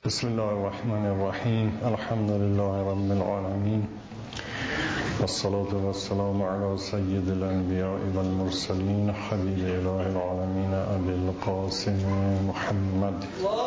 بسم الله الرحمن الرحیم. الحمد لله رب العالمین والصلاة والسلام على سید الانبیاء والمرسلین حبیب اله العالمین ابی القاسم محمد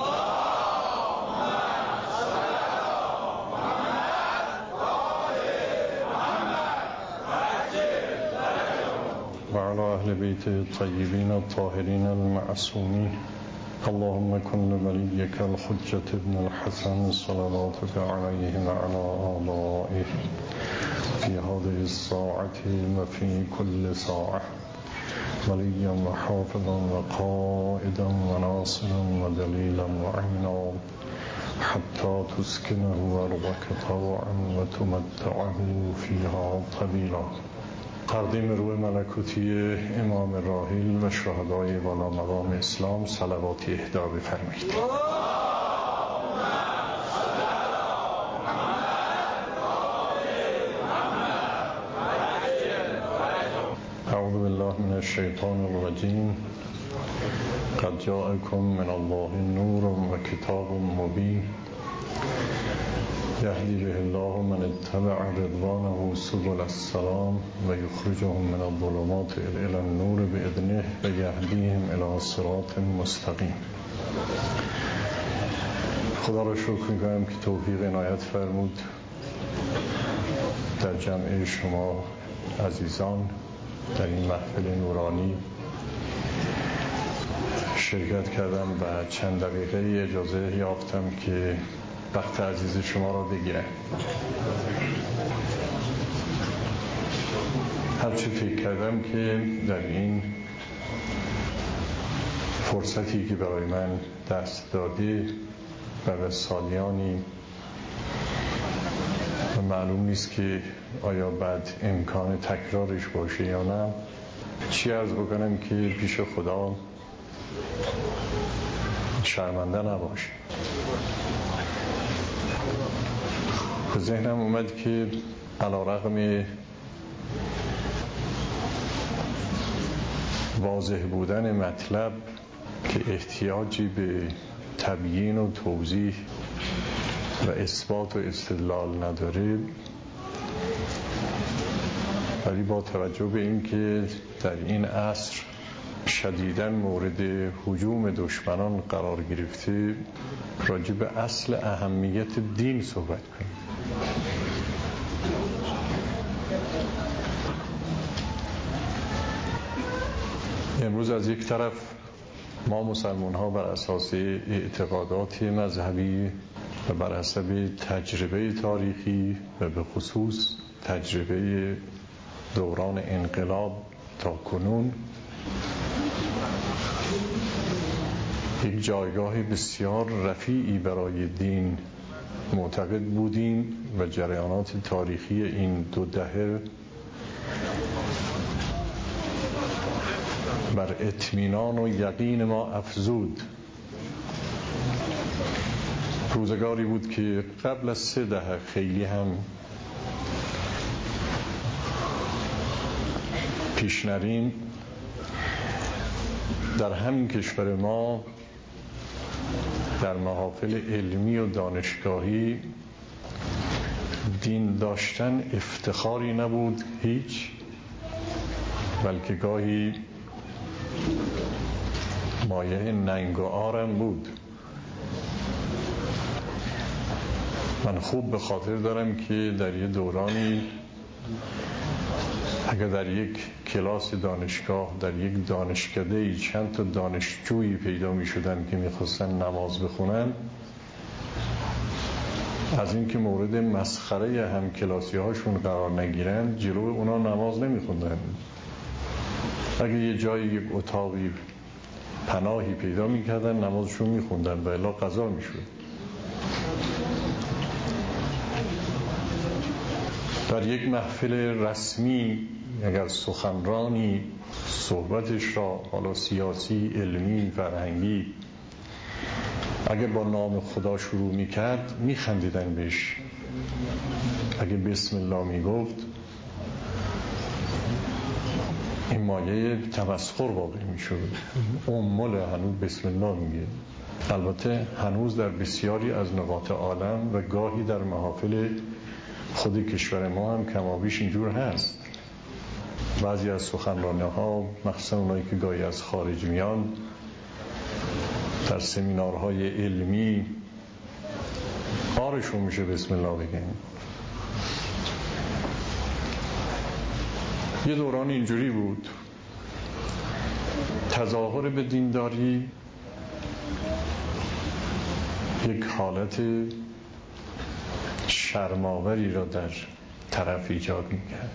وعلى اهل بیته الطیبین الطاهرین المعصومین. اللهم كن لوليك الحجة ابن الحسن صلواتك عليه وعلى آبائه في هذه الساعة وفي كل ساعة وليا وحافظا وقائدا وناصرا ودليلا وعينا حتى تسكنه أرضك طوعا وتمتعه فيها طويلا. تقدیم روح ملکوتی امام راحل و شهدای والا مقام اسلام صلواتی اهدا بفرمایید. اعوذ بالله من الشیطان الرجیم. قد جاءكم من الله نور و کتاب مبین یهدی به الله من اتبع رضوانه سبل السلام و یخرجهم من الظلمات الی النور باذنه و یهدیهم الی صراط مستقیم. خدا را شکر می‌کنم که توفیق عنایت فرمود در جمع شما عزیزان در این محفل نورانی شرکت کردم و چند دقیقه اجازه یافتم که وقت عزیز شما را بگیرم. هرچی فکر کردم که در این فرصتی که برای من دست داده و به سالیانی و معلوم نیست که آیا بعد امکان تکرارش باشه یا نه، چی عرض بکنم که پیش خدا شرمنده نباشه. به ذهنم اومد که علی‌رغم واضح بودن مطلب که احتیاجی به تبیین و توضیح و اثبات و استدلال نداره، ولی با توجه به این که در این عصر شدیداً مورد هجوم دشمنان قرار گرفته، راجع به اصل اهمیت دین صحبت کنیم. امروز از یک طرف ما مسلمان ها بر اساس اعتقادات مذهبی و بر حسب تجربه تاریخی و به خصوص تجربه دوران انقلاب تا کنون یک جایگاه بسیار رفیعی برای دین معتقد بودیم و جریانات تاریخی این 2 دهه بر اطمینان و یقین ما افزود. روزگاری بود که قبل از 3 دهه خیلی هم پیش نریم، در همین کشور ما در محافل علمی و دانشگاهی دین داشتن افتخاری نبود هیچ، بلکه گاهی مایه ننگ و عارم بود. من خوب به خاطر دارم که در یه دورانی اگر در یک کلاس دانشگاه در یک دانشکده‌ای چند تا دانشجویی پیدا می شدن که می خواستن نماز بخونن، از این که مورد مسخره هم کلاسی هاشون قرار نگیرن جلو اونا نماز نمی خوندن. اگر یه جایی یک اتاقی پناهی پیدا می کردن نمازشون می خوندن و الا قضا می شد. در یک محفل رسمی اگر سخنرانی صحبتش را حالا سیاسی، علمی، فرهنگی اگر با نام خدا شروع میکرد میخندیدن بهش. اگر بسم الله میگفت این مایه تمسخر واقع میشد. امول هنوز بسم الله میگه. البته هنوز در بسیاری از نقاط عالم و گاهی در محافل خود کشور ما هم کمابیش اینجور هست. بعضی از سخنرانی‌ها، مخصوصا اونایی که گاهی از خارج میان، در سمینارهای علمی آرشون میشه بسم الله بگیم. یه دوران اینجوری بود، تظاهر به دینداری یک حالت شرم‌آوری را در طرف ایجاد میکرد.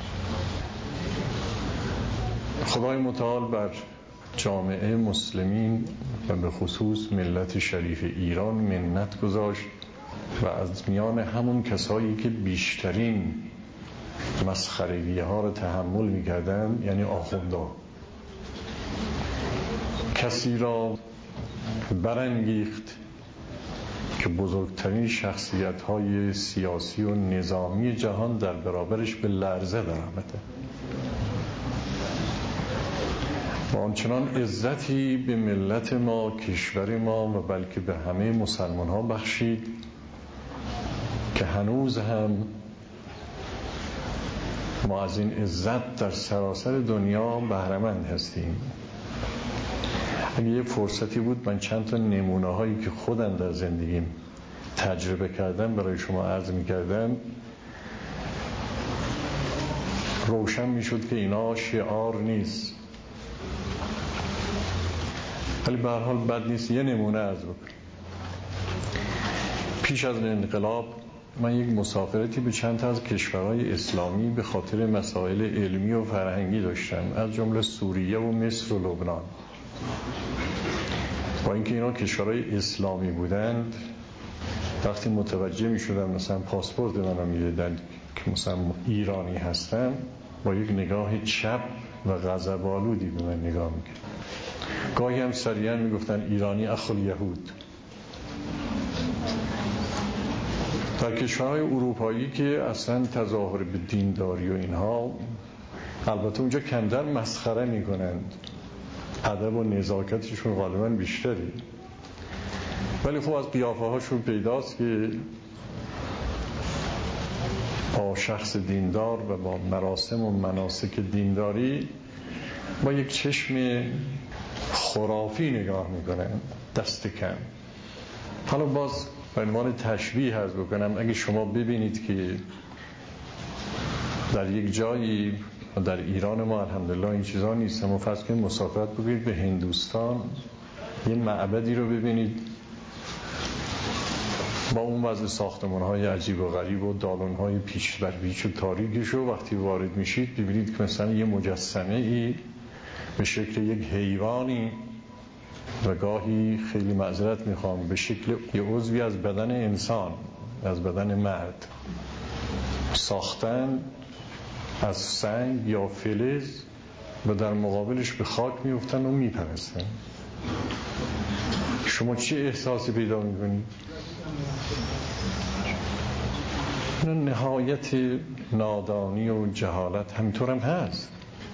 خدای متعال بر جامعه مسلمین و به خصوص ملت شریف ایران منت گذاشت و از میان همون کسایی که بیشترین مسخرگی‌ها ها را تحمل می‌کردند، یعنی آخوندها، کسی را برانگیخت که بزرگترین شخصیت‌های سیاسی و نظامی جهان در برابرش به لرزه درآمده و آنچنان عزتی به ملت ما، کشور ما و بلکه به همه مسلمان ها بخشید که هنوز هم ما از این عزت در سراسر دنیا بهره‌مند هستیم. اگه یه فرصتی بود من چند تا نمونه هایی که خودم در زندگیم تجربه کردم برای شما عرض می کردم، روشن می شد که اینا شعار نیست، ولی به هر حال بد نیست یه نمونه عرض بکنم. پیش از انقلاب من یک مسافرتی به چند تا از کشورهای اسلامی به خاطر مسائل علمی و فرهنگی داشتم، از جمله سوریه و مصر و لبنان. با اینکه اینا کشورهای اسلامی بودند، وقتی متوجه می شدم مثلا پاسپورت منو می دیدن که مثلا ایرانی هستم، با یک نگاه چپ و غضب‌آلودی به من نگاه می کرد. گاهی هم صریحا می گفتن ایرانی اخو الیهود. در کشورهای اروپایی که اصلا تظاهر به دینداری و اینها، البته اونجا کمتر مسخره می کنند، ادب و نزاکتشون غالبا بیشتری، ولی خب از قیافه هاشون پیداست که با شخص دیندار و با مراسم و مناسک دینداری با یک چشم خرافی نگاه میکنن، دست کم. حالا باز به عنوان تشبیه عرض بکنم، اگه شما ببینید که در یک جایی در ایران ما الحمدلله این چیزا نیست، اما فرض کنید مسافرت بگیرید به هندوستان، یه معبدی رو ببینید با اون وضع ساختمان‌های عجیب و غریب و دالان‌های پیچ بر پیچ و تاریکش، و وقتی وارد میشید ببینید که مثلا یه مجسمه ای به شکل یک حیوانی و گاهی خیلی معذرت میخوام به شکل یه عضوی از بدن انسان، از بدن مرد ساختن از سنگ یا فلز و در مقابلش به خاک میفتن و میپرستن. شما چه احساسی پیدا میکنید؟ نهایت نادانی و جهالت همینطور هم هست.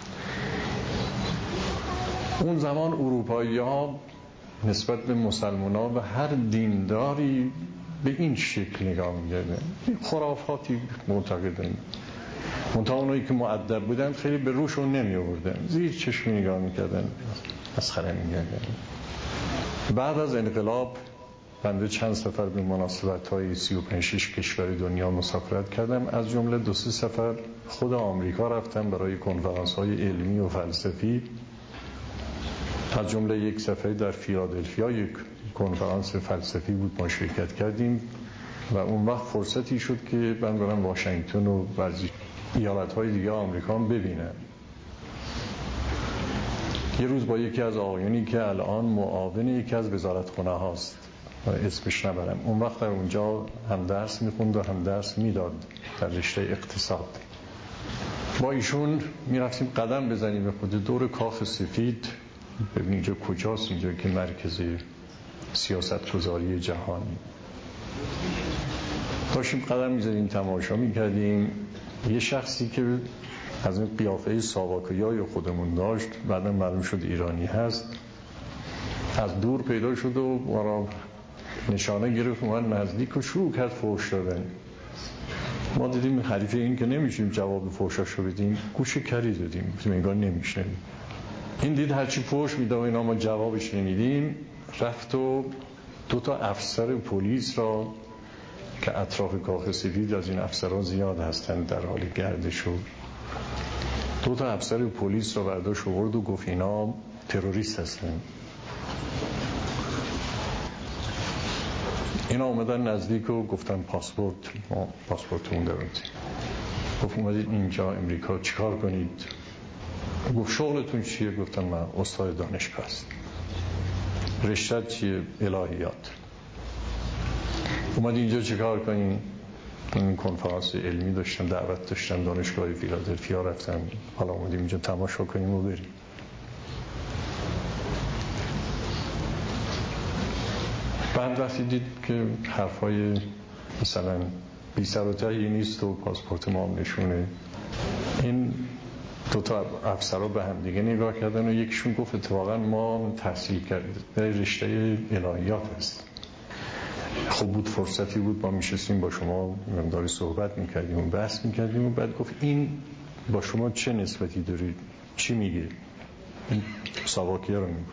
اون زمان اروپایی ها نسبت به مسلمان ها و هر دینداری به این شکل نگاه می‌کردن، خرافاتی معتقدن. منتها اونایی که مؤدب بودن خیلی به روشون نمی آوردن، زیر چشم نگاه می‌کردن، مسخره می‌کردن. بعد از انقلاب بنده چند سفر به مناسبت‌های 35 کشور دنیا مسافرت کردم، از جمله 2-3 سفر خود آمریکا رفتم برای کنفرانس‌های علمی و فلسفی. از جمله یک سفر در فیلادلفیا یک کنفرانس فلسفی بود، ما شرکت کردیم و اون وقت فرصتی شد که من برم واشنگتن و بعضی ایالت‌های دیگه آمریکا هم ببینم. یه روز با یکی از آقایونی که الان معاون یکی از وزارتخانه هاست، اسمش نبرم، اون وقت در اونجا هم درس میخوند و هم درس میداد در رشته اقتصاد، با ایشون میرفتیم قدم بزنیم به خود دور کاخ سفید، ببینید اینجا کجاست، اینجا که مرکز سیاست گذاری جهانی. داشتیم قدم میزدیم تماشا میکردیم، یه شخصی که از این قیافه ساواکیای خودمون داشت، بعدا معلوم شد ایرانی هست، از دور پیدا شد و ما را نشانه گرفت، اومد نزدیک و شروع کرد فحش دادن. ما دیدیم حریف این که نمیشیم جواب فحشاشو بدیم، گوش کری دادیم، انگار نمیشنیم. این دید هرچی فحش میده و اینا ما جوابش نمیدیم، رفت و 2 افسر پلیس را که اطراف کاخ سفید از این افسرها زیاد هستند در حال گردش، 2 افسر پلیس را برداشت آورد و گفت اینا تروریست هستند. اینا اومدن نزدیک و گفتن پاسپورت، ما پاسپورتمون داریم. گفت اومدید اینجا امریکا چیکار کنید؟ گفت شغلتون چیه؟ گفتم من استاد دانشگاه هستم. رشته‌ت چیه؟ الهیات. اومد اینجا چیکار کنین؟ این کنفرانس علمی داشتم، دعوت داشتم، دانشگاه فیلادلفیا رفتم، حالا اومدیم اینجا تماشا کنیم و بریم. بعد وقتی دید که حرفای مثلا بی سر و تهی نیست و پاسپورت ما هم نشونه، این 2 افسرها به هم دیگه نگاه کردن و یکیشون گفت اتفاقا ما تحصیل کردیم رشته الهیات هست. خب بود، فرصتی بود ما میشستیم با شما مقداری صحبت میکردیم و بحث میکردیم و بعد گفت این با شما چه نسبتی دارید؟ چی میگه؟ این ساواکیه رو میگه.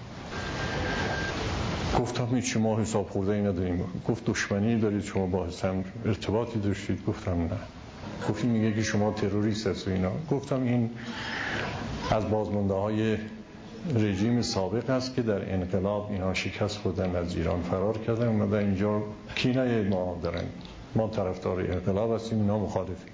گفتم هیچ ما حساب خورده ای نداریم. گفت دشمنی دارید شما با هم ارتباطی داشتید؟ گفتم نه. گفت میگه که شما تروریست هست و اینا. گفتم این از بازمانده های رژیم سابق است که در انقلاب اینا شکست خوردن، از ایران فرار کردن، اومدن اینجا کینه ما دارن، ما طرفدار انقلاب هستیم، اینا مخالفیم.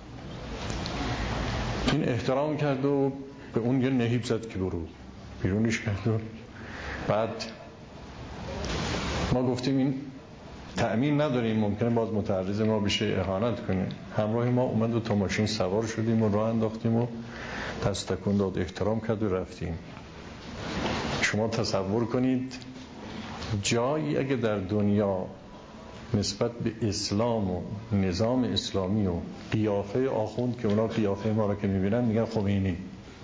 این احترام کرد و به اون یه نهیب زد که برو، بیرونش کرد. و بعد ما گفتیم این تأمین نداریم، ممکنه باز متعرض ما بشه، اهانت کنه. همراه ما اومد و تا ماشین سوار شدیم و راه انداختیم و دست تکون داد، احترام کرد و رفتیم. شما تصور کنید جایی اگه در دنیا نسبت به اسلام و نظام اسلامی و قیافه آخوند که اونا قیافه ما رو که میبینن میگن خمینی،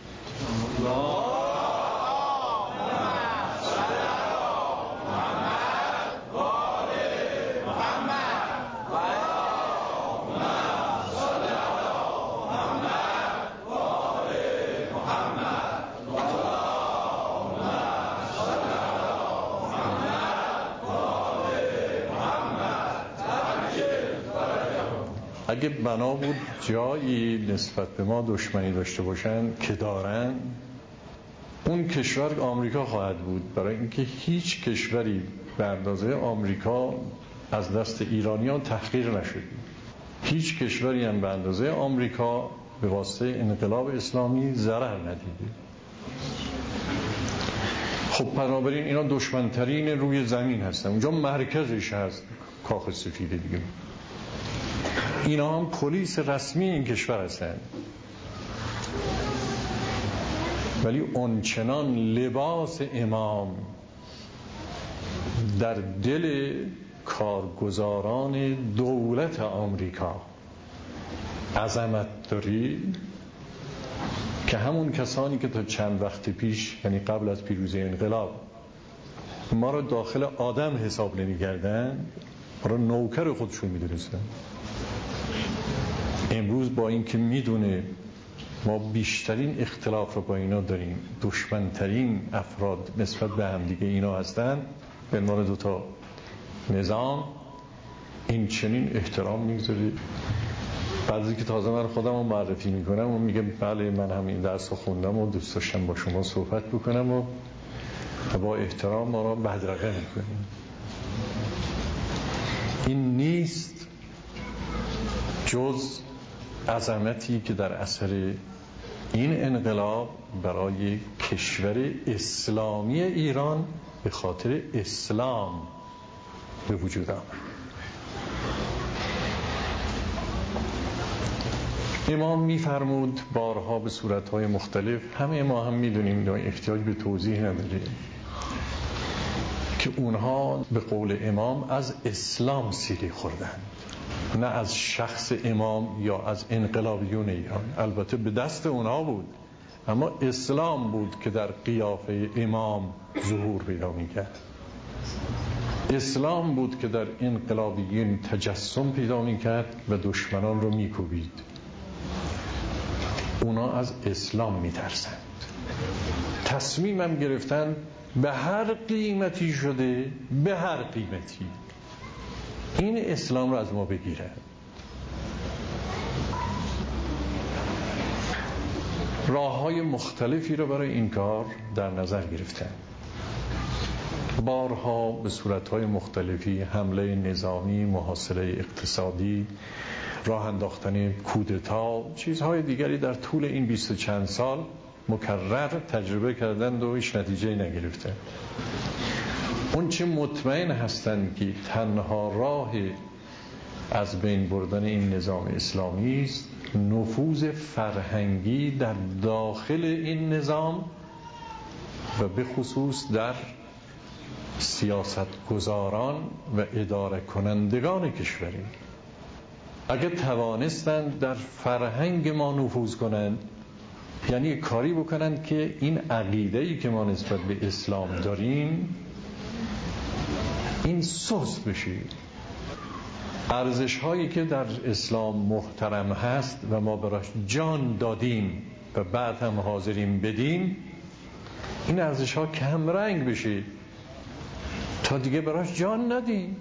اگه بنا بود جایی نسبت به ما دشمنی داشته باشن که دارن، اون کشور آمریکا خواهد بود، برای اینکه هیچ کشوری به اندازه آمریکا از دست ایرانیان تحقیر نشد. هیچ کشوری هم به اندازه آمریکا به واسطه انقلاب اسلامی ضرر ندیده. خب بنابراین اینا دشمنترین روی زمین هستن، اونجا مرکزش هست کاخ سفید دیگه. اینا هم پلیس رسمی این کشور هستن، ولی اونچنان لباس امام در دل کارگزاران دولت آمریکا عظمت داری که همون کسانی که تا چند وقت پیش، یعنی قبل از پیروزی انقلاب، ما رو داخل آدم حساب نمی‌کردن، ما رو نوکر خودشون می‌دونستن، امروز با این که میدونه ما بیشترین اختلاف رو با اینا داریم، دشمنترین افراد نسبت به هم دیگه اینا هستن، به عنوان 2 نظام این چنین احترام میگذاری. بعضی که تازه من خودم رو معرفی میکنم و میگه بله من همین درس رو خوندم و دوست داشتم با شما صحبت بکنم و با احترام ما رو بدرقه میکنیم. این نیست جز عظمتی که در اثر این انقلاب برای کشور اسلامی ایران به خاطر اسلام به وجود آمد. امام می‌فرمود بارها به صورت‌های مختلف، همه ما هم می‌دونیم، احتیاج به توضیح نداره، که اونها به قول امام از اسلام سیلی خوردند، نه از شخص امام یا از انقلابیون ایران. البته به دست اونها بود، اما اسلام بود که در قیافه امام ظهور پیدا می‌کرد. اسلام بود که در انقلابیین تجسم پیدا می‌کرد و دشمنان رو می‌کوبید. اونا از اسلام می‌ترسند، تصمیمم گرفتن به هر قیمتی شده، به هر قیمتی این اسلام رو از ما بگیرن. راه‌های مختلفی رو برای این کار در نظر گرفتن. بارها به صورت‌های مختلفی حمله نظامی، محاصره اقتصادی، راه انداختن کودتا، چیزهای دیگری در طول این 20 و چند سال مکرر تجربه کردند و هیچ نتیجه نگرفته. اون چه مطمئن هستند که تنها راه از بین بردن این نظام اسلامی است نفوذ فرهنگی در داخل این نظام و به خصوص در سیاستگزاران و اداره کنندگان کشوری. اگر توانستند در فرهنگ ما نفوذ کنند، یعنی کاری بکنند که این عقیده‌ای که ما نسبت به اسلام داریم این سوس بشه، ارزش هایی که در اسلام محترم هست و ما براش جان دادیم و بعد هم حاضریم بدیم، این ارزش ها کم رنگ بشه تا دیگه براش جان ندیم.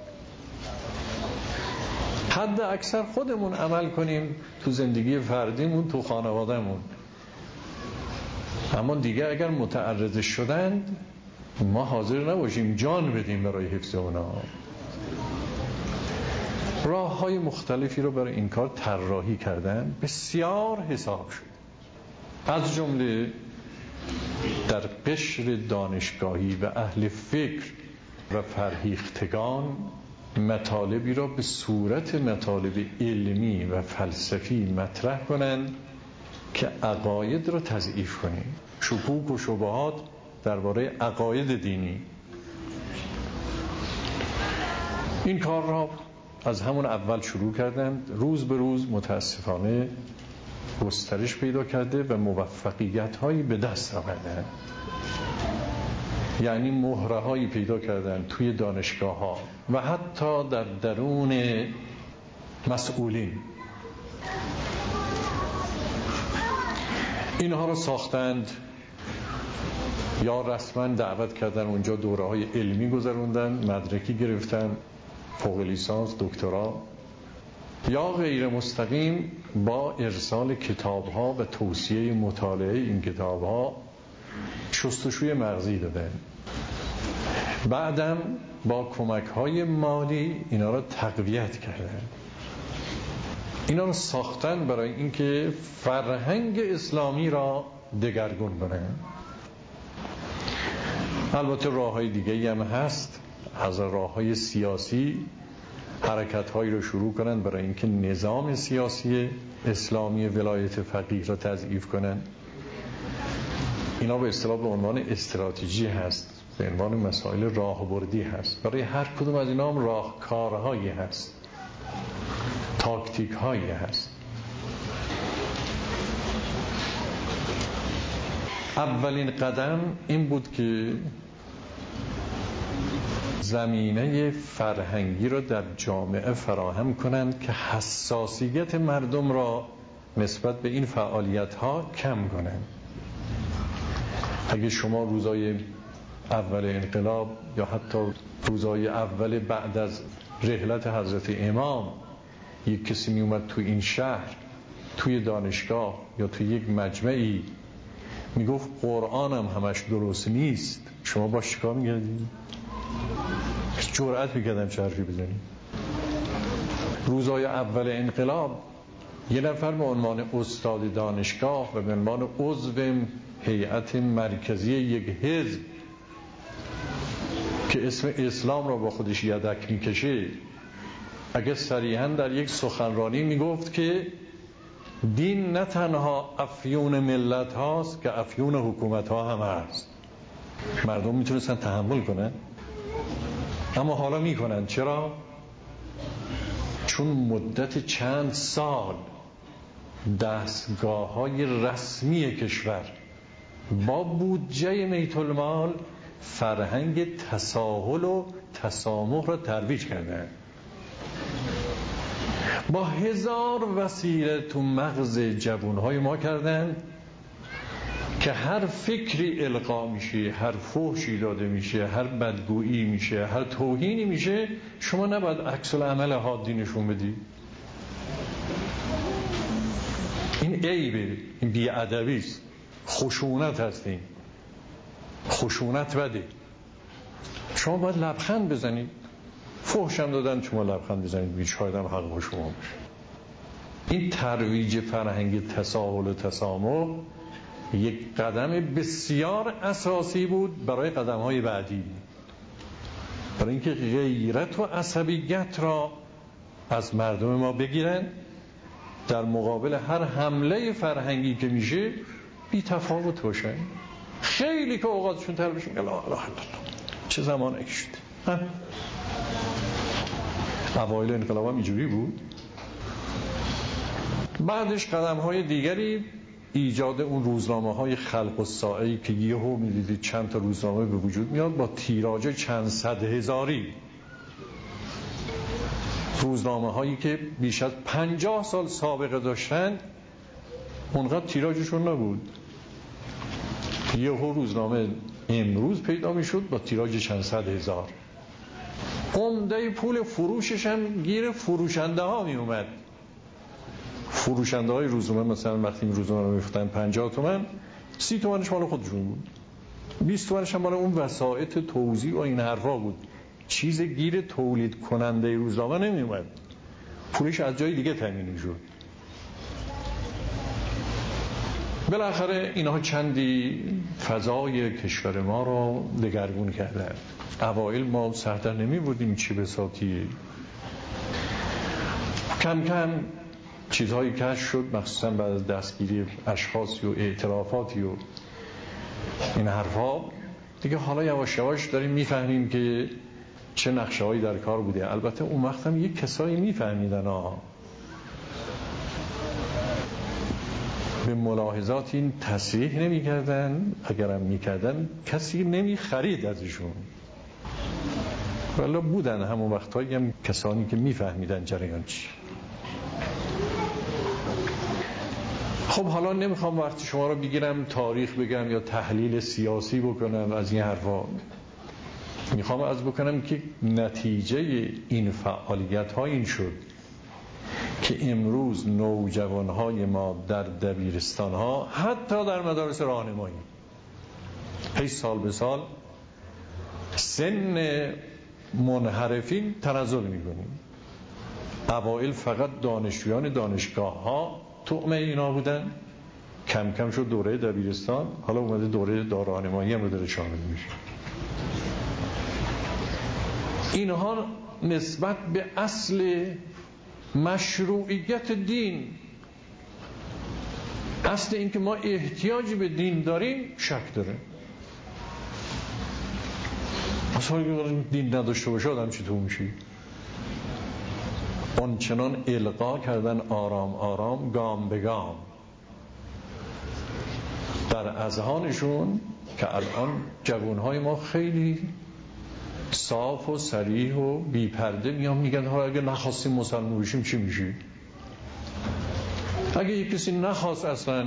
حد اکثر خودمون عمل کنیم تو زندگی فردیمون، تو خانوادهمون، اما دیگه اگر متعرض شدند ما حاضر نباشیم جان بدیم برای حفظ اونا. راه های مختلفی رو برای این کار طراحی کردن، بسیار حساب شد. از جمله در قشر دانشگاهی و اهل فکر و فرهیختگان مطالبی را به صورت مطالب علمی و فلسفی مطرح کنند که عقاید را تضعیف کنیم، شکوک و شبهات درباره عقاید دینی. این کار را از همون اول شروع کردند، روز به روز متاسفانه گسترش پیدا کرده و موفقیت هایی به دست آوردند. یعنی مهره هایی پیدا کردند توی دانشگاه ها و حتی در درون مسئولین. اینها رو ساختند یا رسما دعوت کردن اونجا، دوره های علمی گذروندن، مدرکی گرفتن، فوق لیسانس، دکترا، یا غیر مستقیم با ارسال کتاب ها و توصیه مطالعه این کتاب ها شستشوی مغزی دادن. بعدم با کمک های مالی اینا را تقویت کردن. اینا را ساختن برای اینکه فرهنگ اسلامی را دگرگون کنن. البته راه های دیگه هم هست. از راه های سیاسی حرکت هایی رو شروع کنن برای اینکه نظام سیاسی اسلامی ولایت فقیه را تضعیف کنن. اینا به اصطلاح به عنوان استراتژی هست، به عنوان مسائل راهبردی هست. برای هر کدوم از اینا هم راهکارهایی هست، تاکتیک هایی هست. اولین قدم این بود که زمینه فرهنگی را در جامعه فراهم کنند که حساسیت مردم را نسبت به این فعالیت ها کم کنند. اگه شما روزای اول انقلاب یا حتی روزای اول بعد از رحلت حضرت امام یک کسی می اومد تو این شهر، توی دانشگاه یا توی یک مجمعی می گفت قرآن هم همش درست نیست، شما با چیکار می کردید؟ جرأت می کردم چه حرفی بزنید؟ روزای اول انقلاب یه نفر به عنوان استاد دانشگاه و به عنوان عضو هیئت مرکزی یک حزب که اسم اسلام را با خودش یدک میکشه، اگه صریحا در یک سخنرانی میگفت که دین نه تنها افیون ملت هاست که افیون حکومت ها هم هست، مردم میتونستن تحمل کنن؟ اما حالا میکنن. چرا؟ چون مدت چند سال دستگاه‌های رسمی کشور با بودجه بیت المال فرهنگ تساهل و تسامح را ترویج کردن، با هزار وسیله تو مغز جوانهای ما کردن که هر فکری القا میشه، هر فحشی داده میشه، هر بدگویی میشه، هر توهینی میشه، شما نباید عکس العمل حادی نشون بدی. این عیبه، این بی‌ادبی است، خشونت هستین، خشونت بده. شما باید لبخند بزنید. فحش هم دادن شما لبخند بزنید، شاید هم حق با شما باشه. این ترویج فرهنگ تساهل و تسامح یک قدم بسیار اساسی بود برای قدم‌های بعدی، برای اینکه غیرت و عصبیت را از مردم ما بگیرن، در مقابل هر حمله فرهنگی که میشه بی تفاوت باشن. خیلی که اوقاتشون تر بشن لا اله الا الله، چه زمانه شده. اوایل انقلاب هم اینجوری بود. بعدش قدم‌های دیگری، ایجاد اون روزنامه‌های خلق الساعه‌ای که یهو می‌دیدید چند تا روزنامه به وجود میاد با تیراژ چند صد هزاری، روزنامه‌هایی که بیش از 50 سال سابقه داشتن اونقدر تیراژشون نبود. یهو روزنامه امروز پیدا میشد با تیراژ چند صد هزار. عمده پول فروشش هم گیر فروشنده ها می اومد. فروشنده های روزنامه مثلا وقتی این روزنامه رو می‌فروختن 50 تومن، 30 تومنش مال خودشون بود، 20 تومنش هم مال اون وسایط توزیع و این حرفا بود. چیز گیر تولید کننده روزنامه نمی اومد، پولش از جای دیگه تامین می‌شد. بالاخره اینها چندی فضای کشور ما رو دگرگون کردن. اوایل ما سردر نمی بودیم چی بساطی، کم کم چیزهایی کشف شد، مخصوصا بعد از دستگیری اشخاصی و اعترافاتی و این حرفا دیگه. حالا یواش یواش داریم میفهمیم که چه نقشه‌هایی در کار بوده. البته اون وقت هم یک کسایی میفهمیدن به ملاحظات این تصریح نمی کردن، اگرم می کردن کسی نمی خرید ازشون، ولی بودن همون وقتهایی هم کسانی که می فهمیدن جریان چی. خب حالا نمیخوام وقتی شما رو بگیرم تاریخ بگم یا تحلیل سیاسی بکنم از این حرفا. میخوام عرض بکنم که نتیجه این فعالیت ها این شد که امروز نوجوانهای ما در دبیرستان ها، حتی در مدارس راهنمایی، هی سال به سال سن منحرفین تنزل میکنیم. اوائل فقط دانشجویان دانشگاه ها طعمه اینا بودن، کم کم شد دوره دبیرستان، حالا اومده دوره راهنمایی هم رو داره شامل میشه. اینها نسبت به اصل مشروعیت دین، اصل این که ما احتیاجی به دین داریم، شک داره. اصلا دین نداشته باشه آدم چطور میشه؟ آنچنان القا کردن آرام آرام، گام به گام در اذهانشون که الان جوانهای ما خیلی صاف و صریح و بی پرده میان میگن ها اگه نخواستیم مسلمان بشیم چی میشی؟ اگه یک کسی نخواست اصلا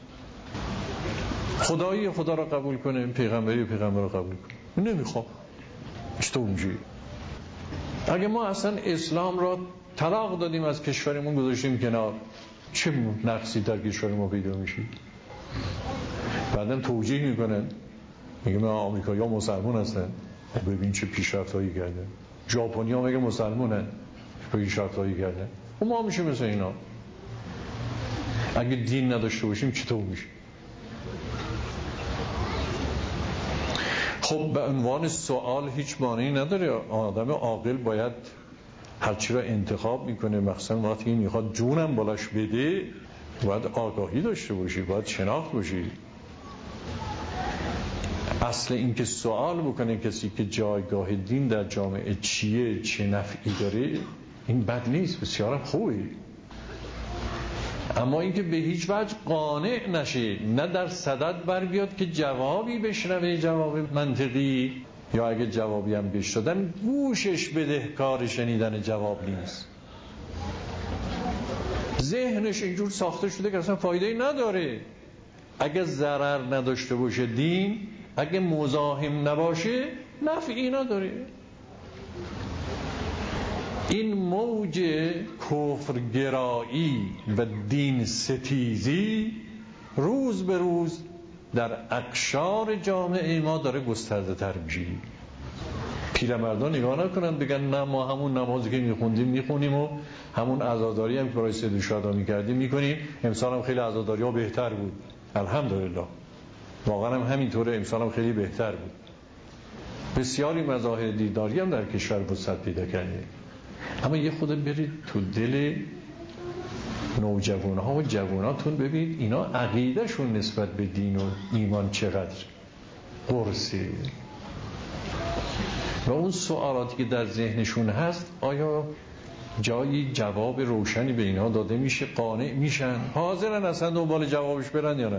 خدایی خدا را قبول کنه، پیغمبری پیغمبر را قبول کنه، نمیخوام، چطور میشی؟ اگه ما اصلا اسلام را طلاق دادیم، از کشورمون گذاشتیم کنار، چه نقصی در کشور ما پیدا میشه؟ بعدم توجیه میکنن، میگه آمریکایی ها مسلمان هستن، ببین چه پیشرفتایی کردن. ژاپنی ها میگه مسلمانن، پیشرفتایی کردن. و ما میشه مثل اینا. اگه دین نداشته باشیم چطور میشه؟ خب به عنوان سوال هیچ مانعی نداره. آدم عاقل باید هرچی را انتخاب میکنه، مخصوصا وقتی میخواد جونم بالاش بده، باید آگاهی داشته باشی، باید شناخت باشی. اصل این که سوال بکنه کسی که جایگاه دین در جامعه چیه، چه نفعی داره، این بد نیست، بسیار خوبه. اما اینکه به هیچ وجه قانع نشه، نه در صدد بر بیاد که جوابی بشنوه، جواب منطقی، یا اگه جوابی هم بهش دادن گوشش بده، کار شنیدن جواب نیست. ذهنش اینجور ساخته شده که اصلا فایده‌ای نداره. اگه ضرر نداشته باشه دین، اگه مزاحم نباشه، نفعی نداره. این موج کفرگرایی و دین ستیزی روز به روز در اقشار جامعه ما داره گسترده تر میشه. پیرمردان نگاه نکنن بگن نه ما همون نمازی که میخونیم و همون عزاداری هم که برای سید الشهدا میکردیم میکنیم، امسال هم خیلی عزاداری ها بهتر بود، الحمدلله، واقعا هم همینطوره، امسال هم خیلی بهتر بود. بسیاری مظاهر دینداری هم در کشور وسعت پیدا کرده. اما یه خود برید تو دل نوجوانها و جواناتون ببینید اینا عقیدهشون نسبت به دین و ایمان چقدر قرصه و اون سوالاتی که در ذهنشون هست آیا جایی جواب روشنی به اینا داده میشه؟ قانع میشن؟ حاضرن اصلا دنبال جوابش برن یا نه؟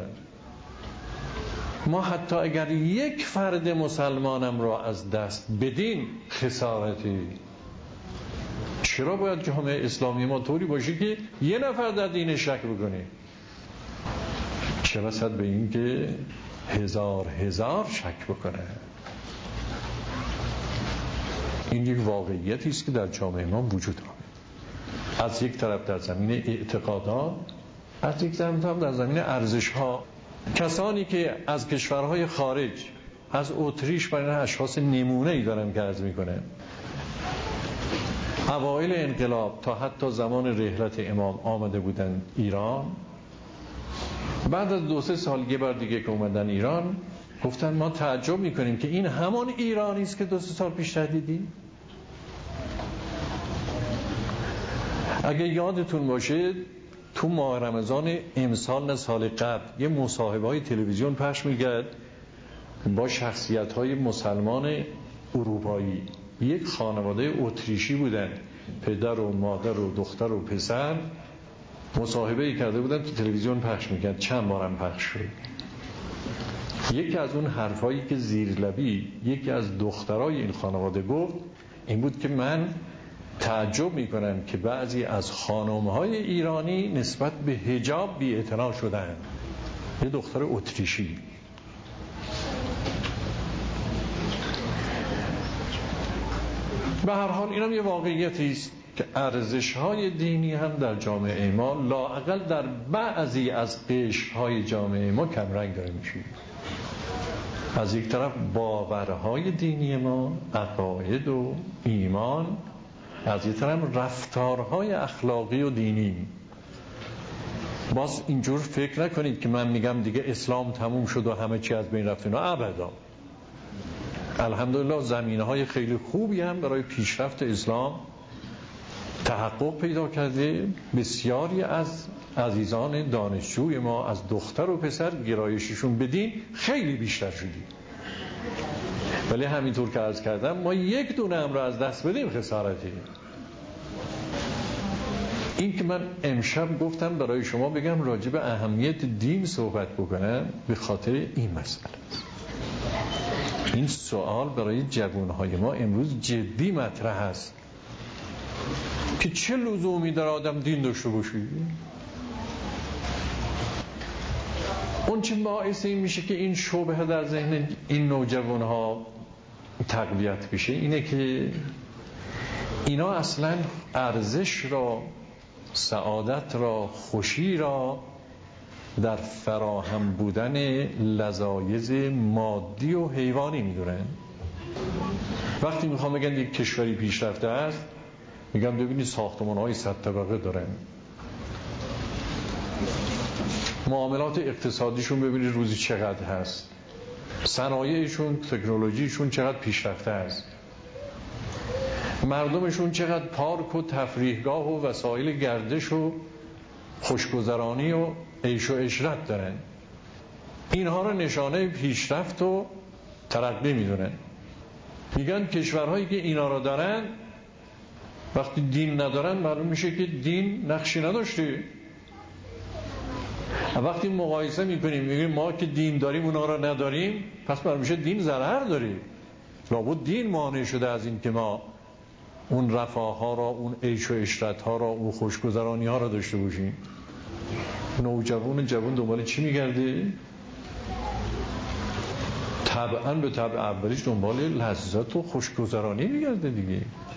ما حتی اگر یک فرد مسلمانم را از دست بدیم خسارتی. چرا باید جامعه اسلامی ما طوری باشه که یه نفر در دین شک بکنه؟ چه بسد به این که هزار شک بکنه. این یک واقعیتی است که در جامعه ما وجود داره، از یک طرف در زمینه اعتقادات، از یک طرف هم در زمینه ارزش‌ها. کسانی که از کشورهای خارج، از اتریش، برای اشخاص نمونه‌ای دارم که عرض می‌کنم، اوایل انقلاب تا حتی زمان رحلت امام آمده بودن ایران، بعد از 2-3 سال یه بار دیگه که اومدن ایران گفتن ما تعجب میکنیم که این همان ایرانی است که 2-3 سال پیش دیدیم. اگه یادتون باشه تو ماه رمضان امسال نه سال قبل یه مصاحبه‌های تلویزیون پخش می‌کرد با شخصیت‌های مسلمان اروپایی. یک خانواده اتریشی بودن، پدر و مادر و دختر و پسر، مصاحبه‌ای کرده بودن تو تلویزیون پخش می‌کرد، چند بارم پخش شد. یکی از اون حرفایی که زیرلبی یکی از دخترای این خانواده گفت این بود که من تعجب میکنم که بعضی از خانم‌های ایرانی نسبت به حجاب بی‌اعتنا شدن. یه دختر اتریشی. به هر حال اینم یه واقعیتی است که ارزش‌های دینی هم در جامعه ما لااقل در بعضی از قشرهای جامعه ما کمرنگ داره میشه. از یک طرف باورهای دینی ما، عقاید و ایمان، از یک طرف رفتارهای اخلاقی و دینی. باز اینجور فکر نکنید که من میگم دیگه اسلام تموم شد و همه چی از بین رفت. نه، ابدا. الحمدلله زمینه‌های خیلی خوبی هم برای پیشرفت اسلام تحقق پیدا کرده. بسیاری از عزیزان دانشجوی ما از دختر و پسر گرایششون به دین خیلی بیشتر شده. ولی همینطور که عرض کردم ما یک دونه هم را از دست بدیم خسارتی. این که من امشب گفتم برای شما بگم راجع به اهمیت دین صحبت بکنم به خاطر این مسئله است. این سوال برای جوانهای ما امروز جدی مطرح است که چه لزومی داره آدم دین داشته باشه. اون چه باعث این میشه که این شبهه در ذهن این نوجوانها تقویت بشه اینه که اینا اصلا ارزش را، سعادت را، خوشی را در فراهم بودن لذایذ مادی و حیوانی میدونن. وقتی میخوام بگن یک کشوری پیشرفته است میگن ببینید ساختمان‌های 100 طبقه دارن، معاملات اقتصادیشون ببینید روزی چقدر هست، صنایعشون، تکنولوژیشون چقدر پیشرفته است، مردمشون چقدر پارک و تفریحگاه و وسایل گردش و خوشگذرانی و عیش و عشرت دارن. اینها رو نشانه پیشرفت و ترقی میدونن. میگن کشورهایی که اینا رو دارن وقتی دین ندارن معلوم میشه که دین نقشی نداشته. وقتی مقایسه میکنیم میگیم ما که دین داریم اونا را نداریم، پس برمیشه دین ضرر داره. لابد دین مانع شده از این که ما اون رفاه ها را، اون عیش و عشرت ها را، اون خوشگذرانی ها را داشته باشیم. نوجوان جوان دنبال چی میگرده؟ طبعا به طبع اولیش دنبال لذت و خوشگذرانی میگرده دیگه.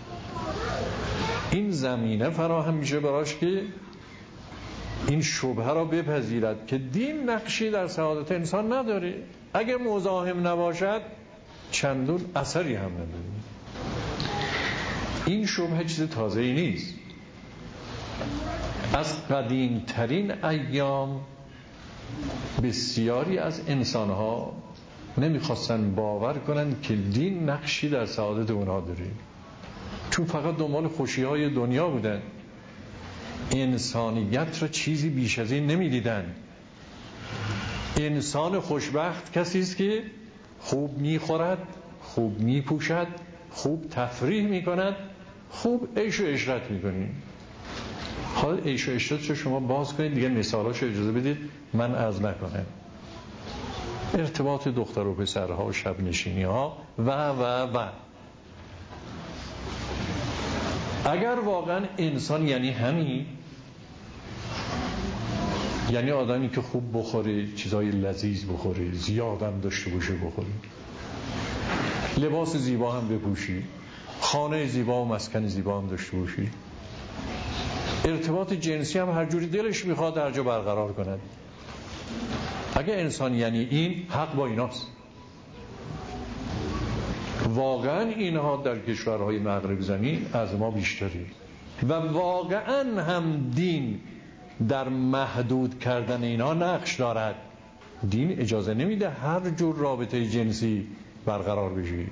این زمینه فراهم میشه براش که این شبهه را بپذیرد که دین نقشی در سعادت انسان نداره. اگه مزاحم نباشد چندون اثری هم نداره. این شبهه چیز تازه‌ای نیست. از قدیم ترین ایام بسیاری از انسانها نمیخواستن باور کنن که دین نقشی در سعادت اونها داره، چون فقط دنبال خوشی‌های دنیا بودن. انسانیت را چیزی بیش از این نمیدیدن. انسان خوشبخت کسی است که خوب میخورد، خوب میپوشد، خوب تفریح میکند، خوب عیش و عشرت میکنیم. حالا عیش و عشرت رو شما باز کنید دیگه، مثالاشو اجازه بدید من عرض نکنم. ارتباط دختر و پسرها، شب نشینی ها و اگر واقعا انسان یعنی همین، یعنی آدمی که خوب بخوره، چیزای لذیذ بخوره، زیادم داشته باشه بخوره، لباس زیبا هم بپوشی، خانه زیبا و مسکن زیبا هم داشته باشی، ارتباط جنسی هم هر جوری دلش میخواد هر جا برقرار کند، اگه انسان یعنی این، حق با ایناست. واقعا اینها در کشورهای مغرب زمین از ما بیشتری و واقعا هم دین در محدود کردن اینها نقش دارد. دین اجازه نمیده هر جور رابطه جنسی برقرار بشه.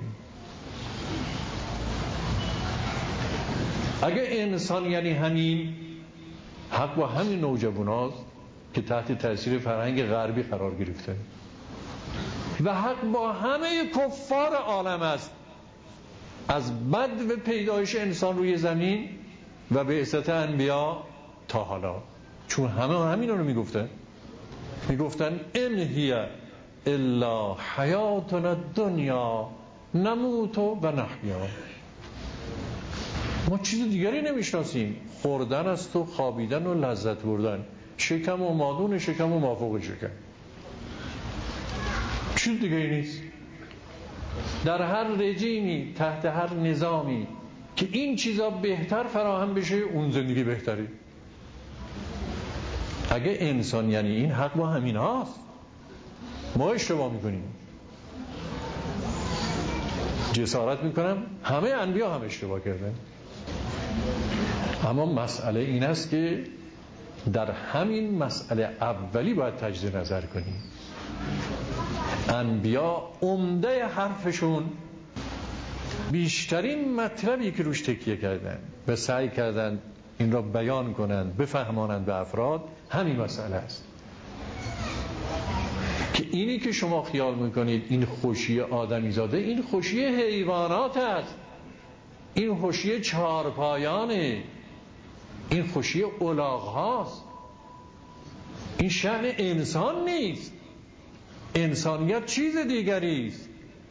اگه انسان یعنی همین، حق با همین نوجواناست که تحت تاثیر فرهنگ غربی قرار گرفته و حق با همه کفار عالم است، از بدو پیدایش انسان روی زمین و بعثت انبیا تا حالا. چون همین رو میگفتن ان هی الا حیاتنا الدنیا نموت و نحیا. ما چیز دیگری نمیشناسیم، خوردن است و خوابیدن و لذت بردن، شکم و مادون شکم و مافوق شکم، چیز دیگری نیست. در هر رژیمی، تحت هر نظامی که این چیزا بهتر فراهم بشه، اون زندگی بهتری. اگه انسان یعنی این، حق با همین هاست. ما اشتباه میکنیم. جسارت میکنم همه انبیا هم اشتباه کردن. اما مسئله این است که در همین مسئله اولی باید تجدید نظر کنیم. انبیا عمده حرفشون، بیشترین مطلبی که روش تکیه کردن و سعی کردن این را بیان کنند، بفهمانند به افراد، همین مسئله است که اینی که شما خیال میکنید این خوشی آدمی زاده، این خوشی حیوانات است، این خوشی چارپایانه، این خوشی الاغ هاست، این شأن انسان نیست. انسانیت چیز دیگری است.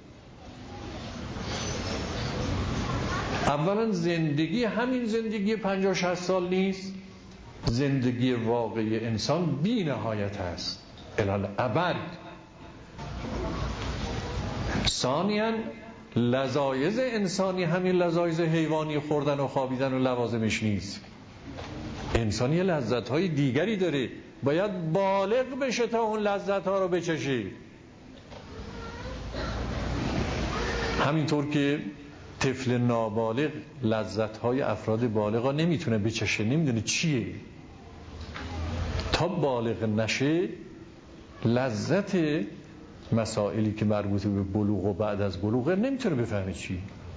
اولا زندگی همین زندگی 50-60 سال نیست. زندگی واقعی انسان بی نهایت است، الالابد. ثانیاً لذایذ انسانی همین لذایذ حیوانی، خوردن و خوابیدن و لوازمش نیست. انسانی لذت‌های دیگری داره، باید بالغ بشه تا اون لذت‌ها رو بچشه. همینطور که طفل نابالغ لذت‌های افراد بالغ نمیتونه بچشه، نمیدونه چیه، تا بالغ نشه لذت مسائلی که مربوط به بلوغ و بعد از بلوغ نمیتونه بفهمه چی.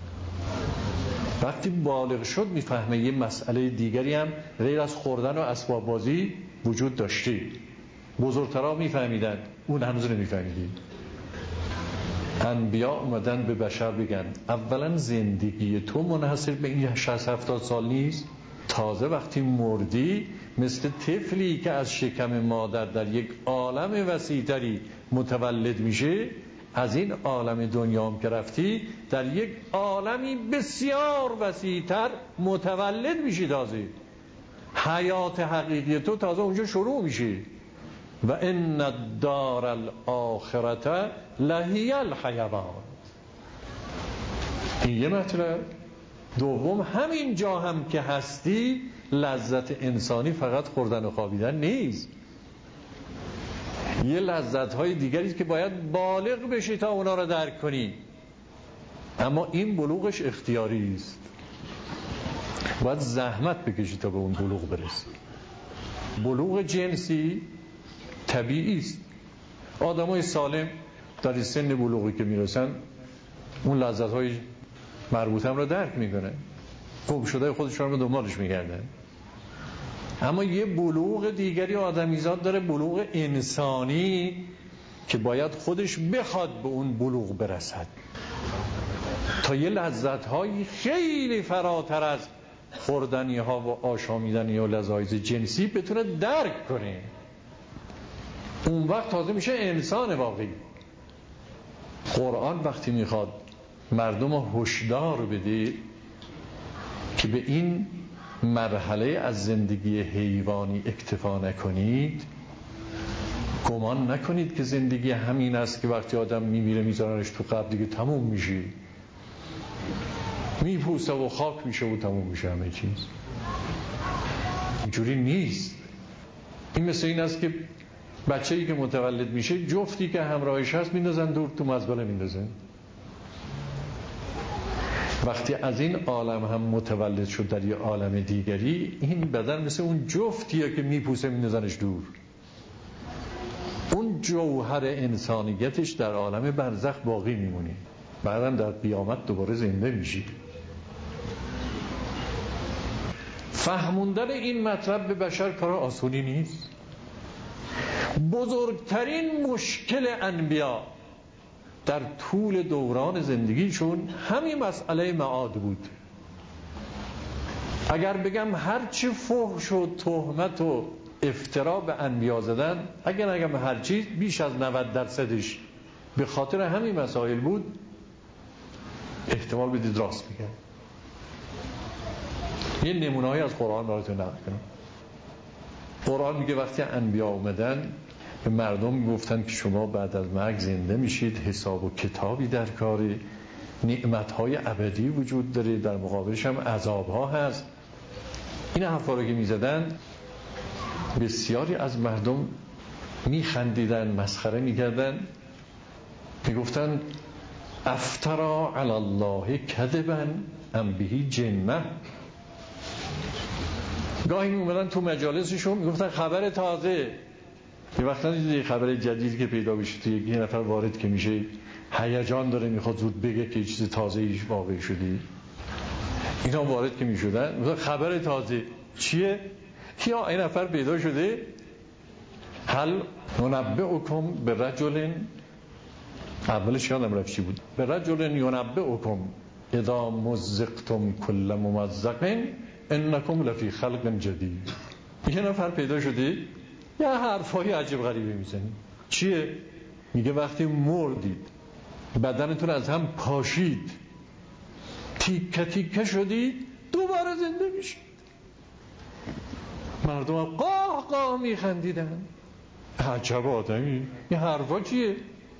وقتی بالغ شد میفهمه یه مسئله دیگری هم غیر از خوردن و اسباب بازی وجود داشته. بزرگترها میفهمیدن، اون هنوز نمیفهمیدی. انبیا اومدن به بشر بگن اولا زندگی تو منحصر به این 60-70 سال نیست، تازه وقتی مردی مثل طفلی که از شکم مادر در یک عالم وسیع‌تری متولد میشه، از این عالم دنیا هم که رفتی در یک عالمی بسیار وسیع‌تر متولد میشی. تازه حیات حقیقی تو تازه اونجا شروع میشه. و ان الدار الاخرة لهی الحیوان. این یه مطلب. دوم، همین جا هم که هستی لذت انسانی فقط خوردن و خوابیدن نیست، یه لذت های دیگری که باید بالغ بشی تا اونا رو درک کنی، اما این بلوغش اختیاری است، باید زحمت بکشی تا به اون بلوغ برسی. بلوغ جنسی طبیعی است. آدمای سالم در سن بلوغی که میرسن اون لذت های مربوط هم رو درک میکنه، خوب شده خودشون رو دنبالش میگردن. اما یه بلوغ دیگری آدمیزاد داره، بلوغ انسانی، که باید خودش بخواد به اون بلوغ برسد تا یه لذت های خیلی فراتر از خوردنی ها و آشامیدنی و لذایز جنسی بتونه درک کنه. اون وقت تازه میشه انسان واقعی. قرآن وقتی میخواد مردم رو هشدار بده که به این مرحله از زندگی حیوانی اکتفا نکنید، گمان نکنید که زندگی همین است که وقتی آدم میمیره میذارنش تو قبر دیگه تموم میشه، میپوسه و خاک میشه و تموم میشه همه چیز. اینجوری نیست. این مثل این است که بچه‌ای که متولد میشه جفتی که همراهش هست میندازن دور تو مزبله میندازن. وقتی از این عالم هم متولد شد در یه عالم دیگری، این بدن مثل اون جفتیه که میپوسه میندازنش دور. اون جوهر انسانیتش در عالم برزخ باقی میمونه، بعدم در قیامت دوباره زنده میشی. فهموندن این مطلب به بشر کار آسونی نیست. بزرگترین مشکل انبیا در طول دوران زندگیشون همین مسئله معاد بود. اگر بگم هرچی فحش و تهمت و افترا به انبیا زدن، اگر نگم هرچی، بیش از 90%ش به خاطر همین مسائل بود، احتمال بدید راست میگن. یه نمونه‌ای از قرآن براتون نقل کنم. قرآن میگه وقتی انبیا اومدن به مردم میگفتن که شما بعد از مرگ زنده میشید، حساب و کتابی در کاری، نعمت‌های ابدی وجود داره، در مقابلش هم عذاب‌ها هست. این حرفا رو که میزدن بسیاری از مردم میخندیدن، مسخره میکردن، میگفتن افترا علی الله کذبا ام به جنه. گاهی میومدن تو مجالسشون میگفتن خبر تازه. یه وقتا دیدی خبر جدیدی که پیدا بشه تو یه نفر وارد که میشه، هیجان داره میخواد زود بگه که چیز تازه‌ای واقع شدی. اینا وارد که میشدن میگفتن خبر تازه چیه؟ یا این نفر پیدا شده، هل ننبئکم برجل، اولش یادم رفت چی بود، برجل ینبئکم اذا مزقتم کل ممزق انکم لفی خلق جدید. یه نفر پیدا شده یه حرفای عجیب غریبی میزنی. چیه؟ میگه وقتی مردید، بدنتون از هم پاشید، تیکه تیکه شدید، دوباره زنده میشید. مردم قاه قاه میخندیدن. عجب آدمی، این حرفا چیه؟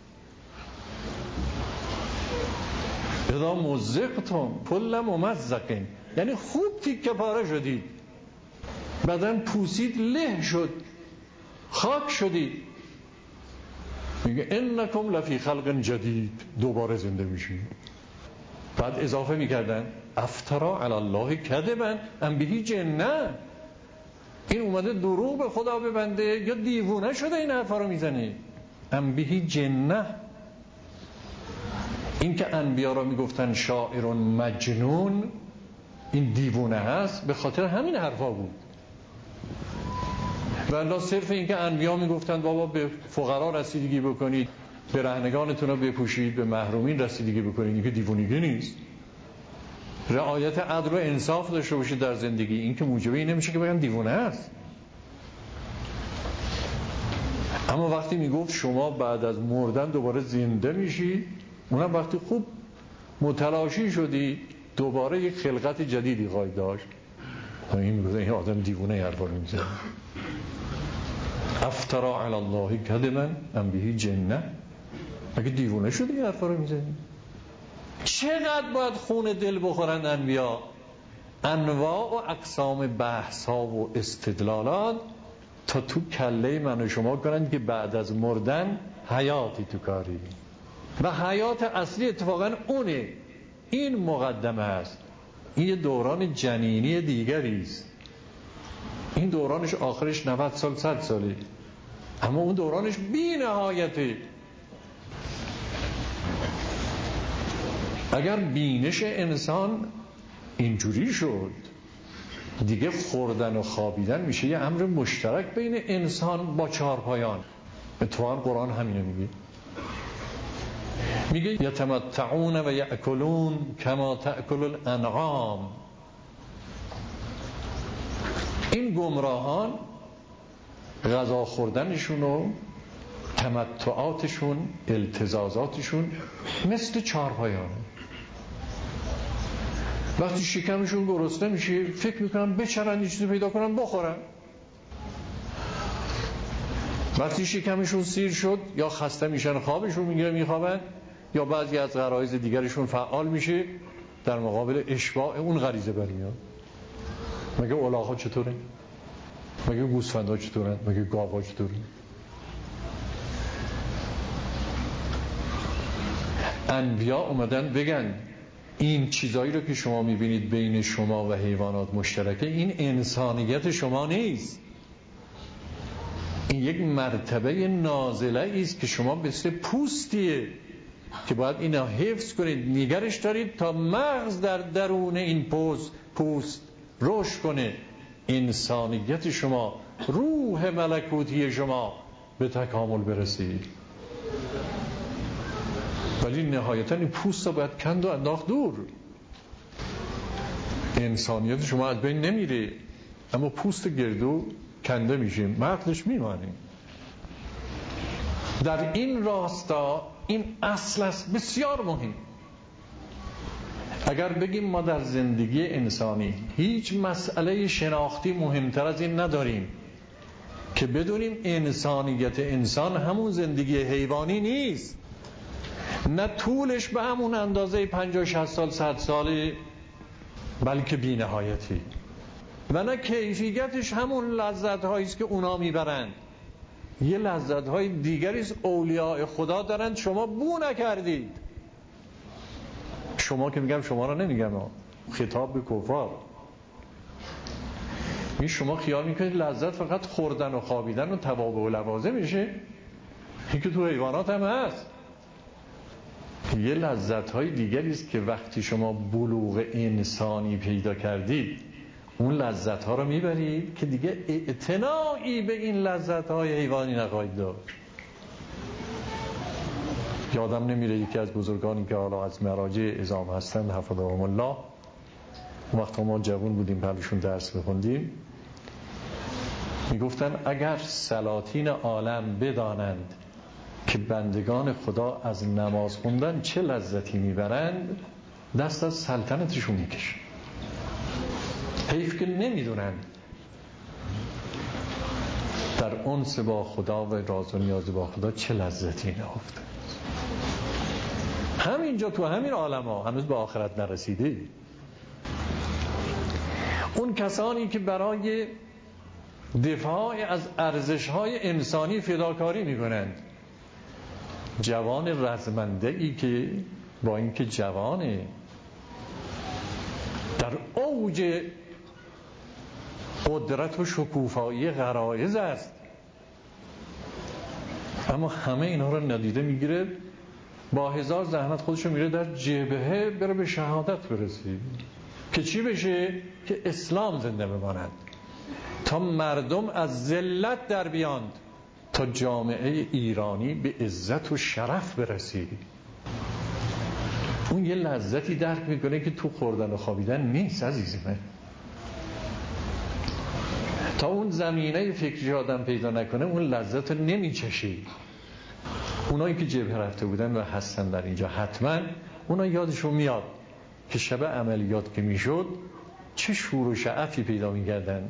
اذا مزقتم کل ممزق، یعنی خوب تیکه پاره شدید، بدن پوسید، له شد، خاک شدید. میگه انکم لفی خلق جدید، دوباره زنده میشید. بعد اضافه میکردن افترا علی الله کذبا ام به جنه. این اومده دروغ به خدا ببنده یا دیوونه شده این حرفا رو میزنه؟ ام به جنه. این که انبیا را میگفتن شاعر مجنون، این دیوونه هست، به خاطر همین حرفا بود. والله صرف این که انبیا میگفتن بابا به فقرا رسیدگی بکنید، به رهنگانتون رو بپوشید، به محرومین رسیدگی بکنید، این که دیوونگی نیست. رعایت عدل و انصاف داشته باشید در زندگی. این که موجب این نمیشه که بگن دیوانه است. اما وقتی میگفت شما بعد از مردن دوباره زنده میشی، اونم وقتی خوب متلاشی شدی دوباره یک خلقت جدیدی خواهی داشت. این میگه این آدم دیوانه حرفا رو میزنه. افترا علی الله کذبا ام به جنه. اگه دیوانه شدی این حرفا رو میزنی؟ چقدر باید خون دل بخورن انبیا؟ انواع و اقسام بحث ها و استدلالات تا تو کله من و شما کنند که بعد از مردن حیاتی تو کاری، و حیات اصلی اتفاقا اونه. این مقدمه است. این یه دوران جنینی دیگری است. این دورانش آخرش 90 سال 100 ساله، اما اون دورانش بی نهایته. اگر بینش انسان اینجوری شد دیگه خوردن و خوابیدن میشه یه امر مشترک بین انسان با چهارپایان. اتفاقا قرآن همینو میگه یتمتعون و یأکلون کما تأکل الانعام. این گمراهان غذا خوردنشون و تمتعاتشون، التزازاتشون مثل چهارپایان. وقتی شکمشون گرسنه میشه فکر میکنن بچرن یه چیزی پیدا کنن بخورن. وقتی شکمشون سیر شد یا خسته میشن خوابشون میگیره میخوابن، یا بعضی از غرایز دیگرشون فعال میشه در مقابل اشباع اون غریزه برمیاد. مگه الاغ‌ها چطوره؟ مگه گوسفندها چطورن؟ مگه گاوها چطوره؟ انبیا اومدن بگن این چیزایی رو که شما میبینید بین شما و حیوانات مشترکه، این انسانیت شما نیست. این یک مرتبه نازله است که شما مثل پوستیه که باید اینا حفظ کنید، نگرش دارید تا مغز در درون این پوست رشد کنه. انسانیت شما، روح ملکوتی شما به تکامل برسید. ولی نهایتا این پوست رو باید کند و انداخت دور. انسانیت شما از بین نمیره، اما پوست گردو کنده میشه، مغزش میمانه. در این راستا این اصل است بسیار مهم. اگر بگیم ما در زندگی انسانی هیچ مسئله شناختی مهمتر از این نداریم که بدونیم انسانیت انسان همون زندگی حیوانی نیست، نه طولش به همون اندازه 50-60 سال 100 ساله، بلکه بی نهایتی، و نه کیفیتش همون لذت هایی است که اونا میبرند. یه لذت های دیگری است اولیاء خدا دارند، شما بو نکردید. شما که میگم، شما را نمیگم، خطاب به کفار. شما خیال میکنید لذت فقط خوردن و خوابیدن و توابع و لوازم میشه؟ این که تو حیوانات هم هست. یه لذت های دیگری است که وقتی شما بلوغ انسانی پیدا کردید اون لذت ها رو میبرید که دیگه اعتنایی به این لذت های حیوانی نخواهید داشت. یادم نمیره یکی از بزرگانی که حالا از مراجع اعظام هستند حفظهم الله، اون وقت ما جوان بودیم پرشون درس بخوندیم، میگفتن اگر سلاطین عالم بدانند که بندگان خدا از نماز خوندن چه لذتی میبرند دست از سلطنتشون میکشن. حیف که نمیدونند در انس با خدا و راز و نیاز با خدا چه لذتی نهفته. همینجا تو همین عالم ها هنوز به آخرت نرسیده. اون کسانی که برای دفاع از ارزش‌های انسانی فداکاری میکنند، جوان رزمنده ای که با اینکه جوانه در اوج قدرت و شکوفایی غرایز است، اما همه اینا رو ندیده میگیره، با هزار زحمت خودشو میره در جبهه بره به شهادت برسید که چی بشه؟ که اسلام زنده بماند، تا مردم از ذلت در بیاند، تا جامعه ایرانی به عزت و شرف برسید. اون یه لذتی درک میکنه که تو خوردن و خوابیدن نیست عزیزمه. تا اون زمینه فکری آدم پیدا نکنه اون لذت رو نمیچشی. اونایی که جبهه رفته بودن و هستن در اینجا حتما اونا یادشون میاد که شب عملیات که میشد چه شور و شعفی پیدا میکردن،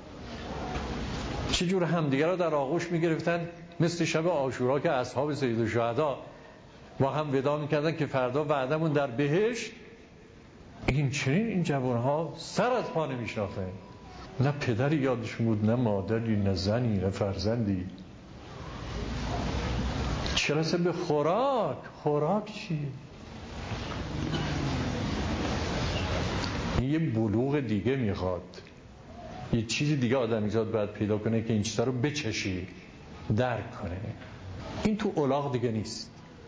چه جور همدیگر رو در آغوش میگرفتن، مثل شب عاشورا که اصحاب سید الشهدا با هم ودا میکردن که فردا وعدمون در بهشت. این چنین این جوانها سر از پا نمیشناختن، نه پدری یادشون بود، نه مادری، نه زنی، نه فرزندی. چه رسه به خوراک چیه؟ این یه بلوغ دیگه میخواد، یه چیزی دیگه آدمیزاد باید پیدا کنه که این چیزا رو بچشی، درک کنه. این تو الاغ دیگه نیست.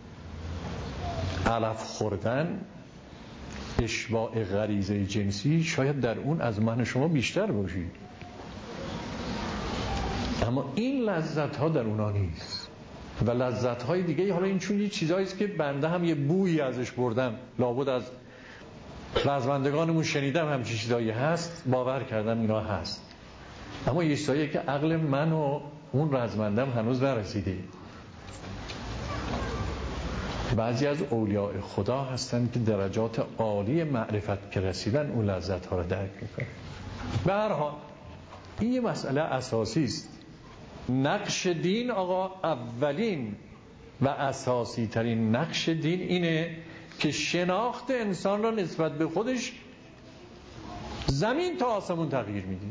علف خوردن، اشباع غریزه جنسی شاید در اون از من شما بیشتر باشی، اما این لذت ها در اونا نیست. و لذت های دیگه، حالا این چون یه چیزاییست که بنده هم یه بویی ازش بردم، لابد از رزمندگانمون شنیدم همچین چیزایی هست، باور کردم اینا هست، اما یه چیزایی که عقل من و اون رزمندم هنوز نرسیده. بعضی از اولیاء خدا هستن که درجات عالی معرفت که رسیدن اون لذت ها رو درک میکنن. به هر حال این یه مسئله اساسی است. نقش دین آقا، اولین و اساسی ترین نقش دین اینه که شناخت انسان را نسبت به خودش زمین تا آسمون تغییر میدین.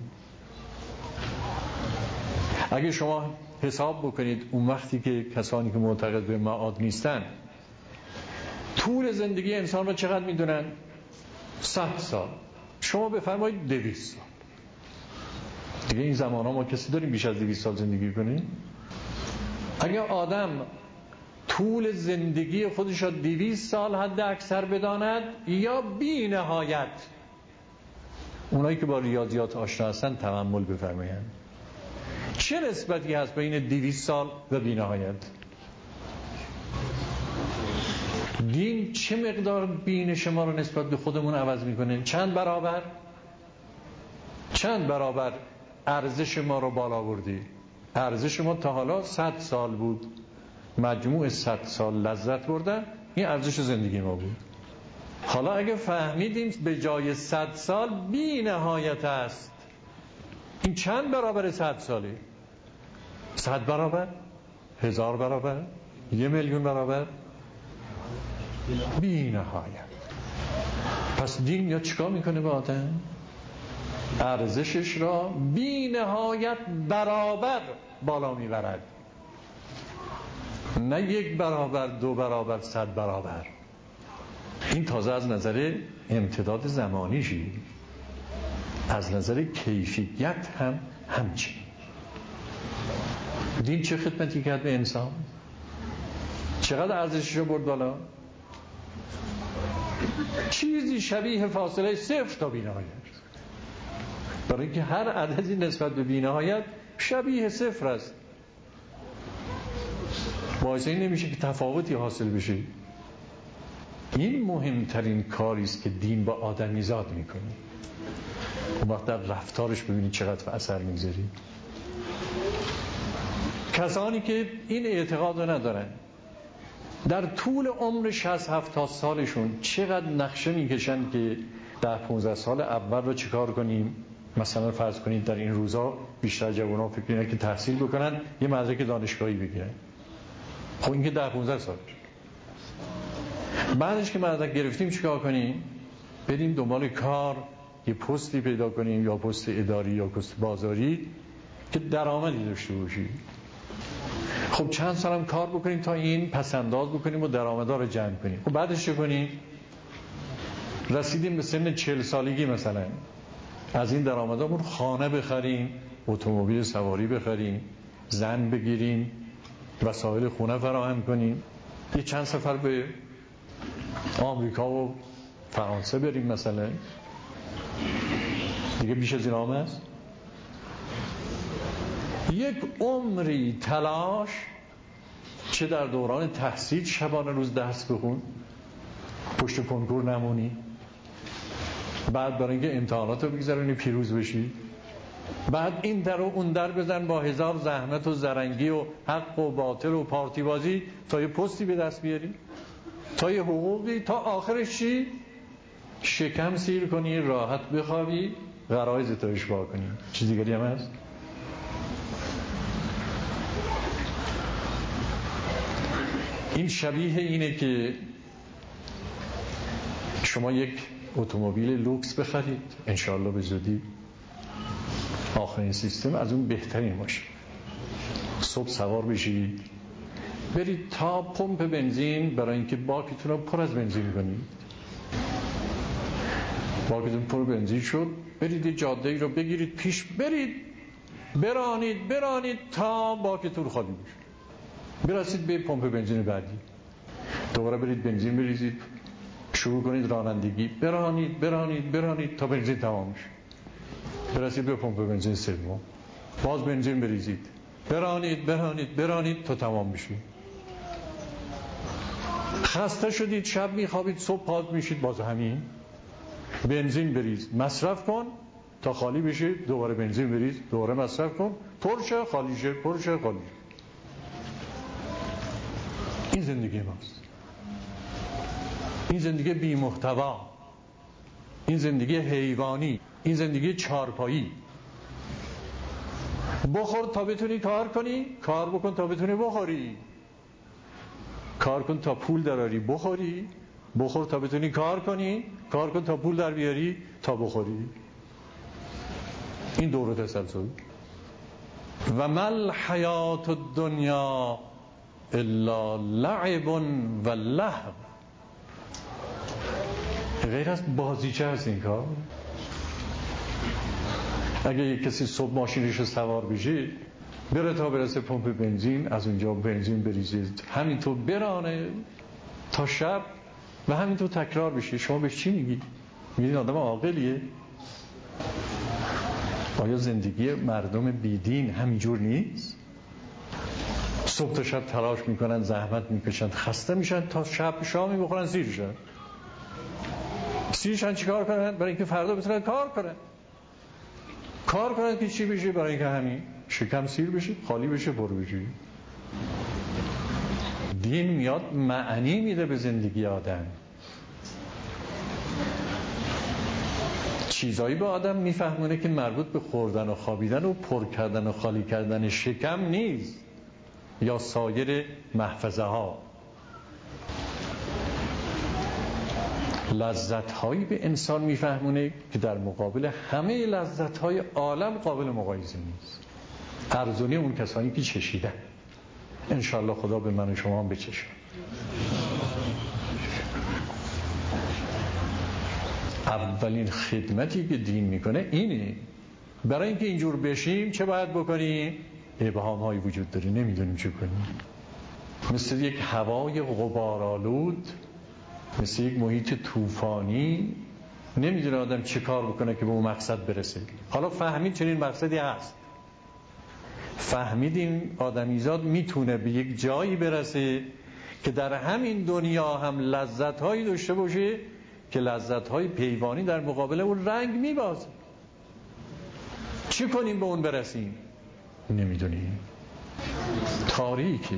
اگه شما حساب بکنید اون وقتی که کسانی که معتقد به معاد نیستن طول زندگی انسان را چقدر میدونن؟ 100 سال. شما بفرمایید 200 سال. دیگه این زمان ها ما کسی داریم بیش از 200 سال زندگی کنیم؟ اگه آدم طول زندگی خودش را 200 سال حد اکثر بداند یا بی نهایت، اونایی که با ریاضیات آشنا هستن تأمل بفرمایند چه نسبتی هست بین 200 سال و بی نهایت؟ دین چه مقدار بینش ما رو نسبت به خودمون عوض میکنه؟ چند برابر ارزش ما رو بالا بردی. ارزش ما تا حالا 100 سال بود، مجموع 100 سال لذت بردن این ارزش زندگی ما بود. حالا اگه فهمیدیم به جای 100 سال بی نهایت است، این چند برابر 100 ساله؟ 100 برابر؟ 1000 برابر؟ 1,000,000 برابر؟ بی نهایت. پس دین یا چیکار میکنه با آدم؟ ارزشش را بی نهایت برابر بالا میبرد، نه 1 برابر، 2 برابر، 100 برابر. این تازه از نظر امتداد زمانیشی، از نظر کیفیت هم همچین. دین چه خدمتی کرد به انسان؟ چقدر ارزشش رو برد بالا؟ چیزی شبیه فاصله 0 تا بی‌نهایت. برای اینکه هر عددی نسبت به بی‌نهایت شبیه 0 است، باعث این نمیشه که تفاوتی حاصل بشه. این مهمترین کاری است که دین با آدمیزاد میکنه. اون وقت در رفتارش ببینید چقدر اثر میگذاری. کسانی که این اعتقاد رو ندارن در طول عمر 60-70 سالشون چقدر نقشه میکشن که 10-15 سال اول رو چیکار کنیم. مثلا فرض کنید در این روزا بیشتر جوانان فکر میکنن که تحصیل بکنن، یه مدرک دانشگاهی بگیرن. خب این که 10-15 سال. بعدش که مدرک گرفتیم چیکار کنیم؟ بریم دنبال کار، یه پستی پیدا کنیم، یا پست اداری یا پست بازاری که درآمدی داشته باشی. خب چند سالم کار بکنیم تا این پسنداز بکنیم و درآمدا رو جمع کنیم. خب بعدش چه کنیم؟ رسیدیم به سن 40 سالگی مثلا، از این درآمدامون خانه بخریم، اتومبیل سواری بخریم، زن بگیریم، وسایل خونه فراهم کنیم، یه چند سفر به آمریکا و فرانسه بریم مثلا. دیگه بیش از این هم هست؟ یک عمری تلاش، چه در دوران تحصیل شبانه روز درس بخون، پشت کنکور نمونی، بعد برای اینکه امتحانات رو بگذرونی پیروز بشی، بعد این در و اون در بزن با هزار زحمت و زرنگی و حق و باطل و پارتی بازی تا یه پستی به دست بیاری، تا یه حقوقی، تا آخرش چی؟ شکم سیر کنی، راحت بخوابی، غرایزت رو اشباع کنی. چیز دیگری هم هست؟ این شبیه اینه که شما یک اتومبیل لوکس بخرید، انشاءالله به زودی آخرین سیستم، از اون بهترین باشه، صبح سوار بشید برید تا پمپ بنزین برای اینکه باکتون رو پر از بنزین کنید. باکتون پر بنزین شد، برید یه جاده‌ای رو بگیرید پیش، برید برانید تا باکتون خالی بشه، برسید به پمپ بنزین بعدی، دوباره برید بنزین بریزید، شروع کنید رانندگی، برانید تا بنزین تمام شه، برسید به پمپ بنزین سوم، باز بنزین بریزید، برانید تا تمام بشه. خسته شدید، شب میخوابید، صبح پاز میشید، باز همین بنزین بریز، مصرف کن تا خالی بشه، دوباره بنزین بریز، دوباره مصرف کن، پرشه خالی شه. این زندگی ماست، این زندگی بی محتوا، این زندگی حیوانی، این زندگی چارپایی. بخور تا بتونی کار کنی، کار بکن تا بتونی بخوری، کار کن تا پول دراری بخوری، بخور تا بتونی کار کنی، کار کن تا پول در بیاری تا بخوری. این دوره تسلسل. و مل حیات الدنیا الا لعب و لهو. غیر از بازیچه هست این کار. اگه یک کسی صبح ماشینش رو سوار بشه، بره تا برسه پمپ بنزین، از اونجا بنزین بریزید، همینطور برانه تا شب و همینطور تکرار بشه. شما بهش چی میگی؟ میگید آدم عاقلیه؟ آیا زندگی مردم بیدین همینجور نیست؟ صبح تا شب تلاش میکنن، زحمت میکشن، خسته میشن، تا شب شامی بخورن سیرشن چیکار کنن؟ برای اینکه فردا بتونن کار کنن که چی بشه؟ برای اینکه همین شکم سیر بشه، خالی بشه، پر بشه. دین میاد معنی میده به زندگی آدم، چیزایی به آدم میفهمونه که مربوط به خوردن و خوابیدن و پر کردن و خالی کردن شکم نیست یا سایر محفظه ها. لذت هایی به انسان میفهمونه که در مقابل همه لذت های عالم قابل مقایسه نیست. ارزونی اون کسانی که چشیدن. انشالله خدا به من و شما هم بچشه. اولین خدمتی که دین میکنه اینه. برای اینکه اینجور بشیم چه باید بکنیم؟ ابهام هایی وجود داره، نمیدونیم چه کنیم. مثل یک هوای غبارآلود، مثل یک محیط طوفانی، نمیدونه آدم چه کار بکنه که به اون مقصد برسه. حالا فهمید چنین مقصدی هست، فهمید این آدمیزاد میتونه به یک جایی برسه که در همین دنیا هم لذت‌هایی داشته باشه که لذت‌های پیوانی در مقابل اون رنگ میبازه. چی کنیم به اون برسیم؟ نمیدونیم. تاریکه.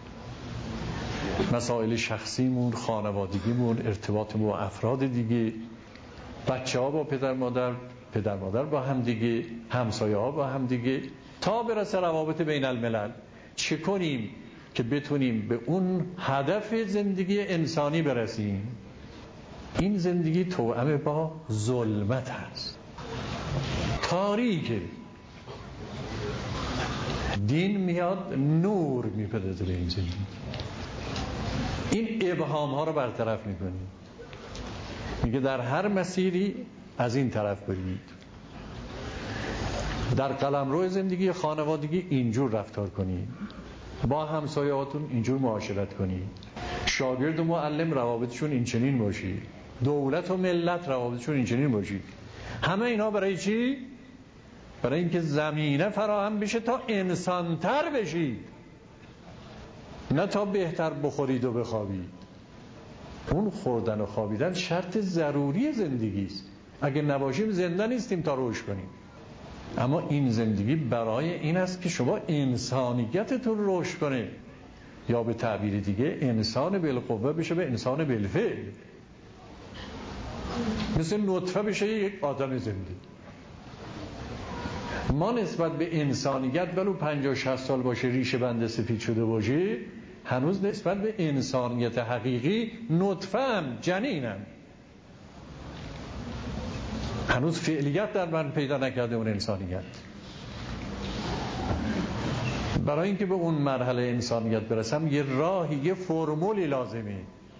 مسائل شخصیمون، خانوادگیمون، ارتباط با افراد دیگه، بچه ها با پدر مادر با هم دیگه، همسایه ها با هم دیگه، تا برسه روابط بین الملل. چه کنیم که بتونیم به اون هدف زندگی انسانی برسیم؟ این زندگی توأم با ظلمت هست، تاریکه. دین میاد نور میپدازه به این زندگی. این ابهام ها رو برطرف میکنه، میگه در هر مسیری از این طرف برید. در قلمرو زندگی خانوادگی اینجور رفتار کنید، با همسایه‌هاتون اینجور معاشرت کنید، شاگرد و معلم روابطشون این چنین باشید، دولت و ملت روابطشون این چنین باشید. همه اینا برای چی؟ برای اینکه زمینه فراهم بشه تا انسان‌تر بشید، نه تا بهتر بخورید و بخوابید. اون خوردن و خوابیدن شرط ضروری زندگی است. اگه نباشیم زنده نیستیم تا رشد کنیم. اما این زندگی برای این است که شما انسانیتتون رشد کنه، یا به تعبیر دیگه انسان بالقوه بشه به انسان بالفعل، مثل نطفه بشه یک آدم زنده. ما نسبت به انسانیت ولو 50-60 سال باشه ریشه بنده سفید شده باشه، هنوز نسبت به انسانیت حقیقی نطفه هم جنینم، هنوز فعلیت در من پیدا نکرده اون انسانیت. برای اینکه به اون مرحله انسانیت برسم یه راهی، یه فرمولی لازمه.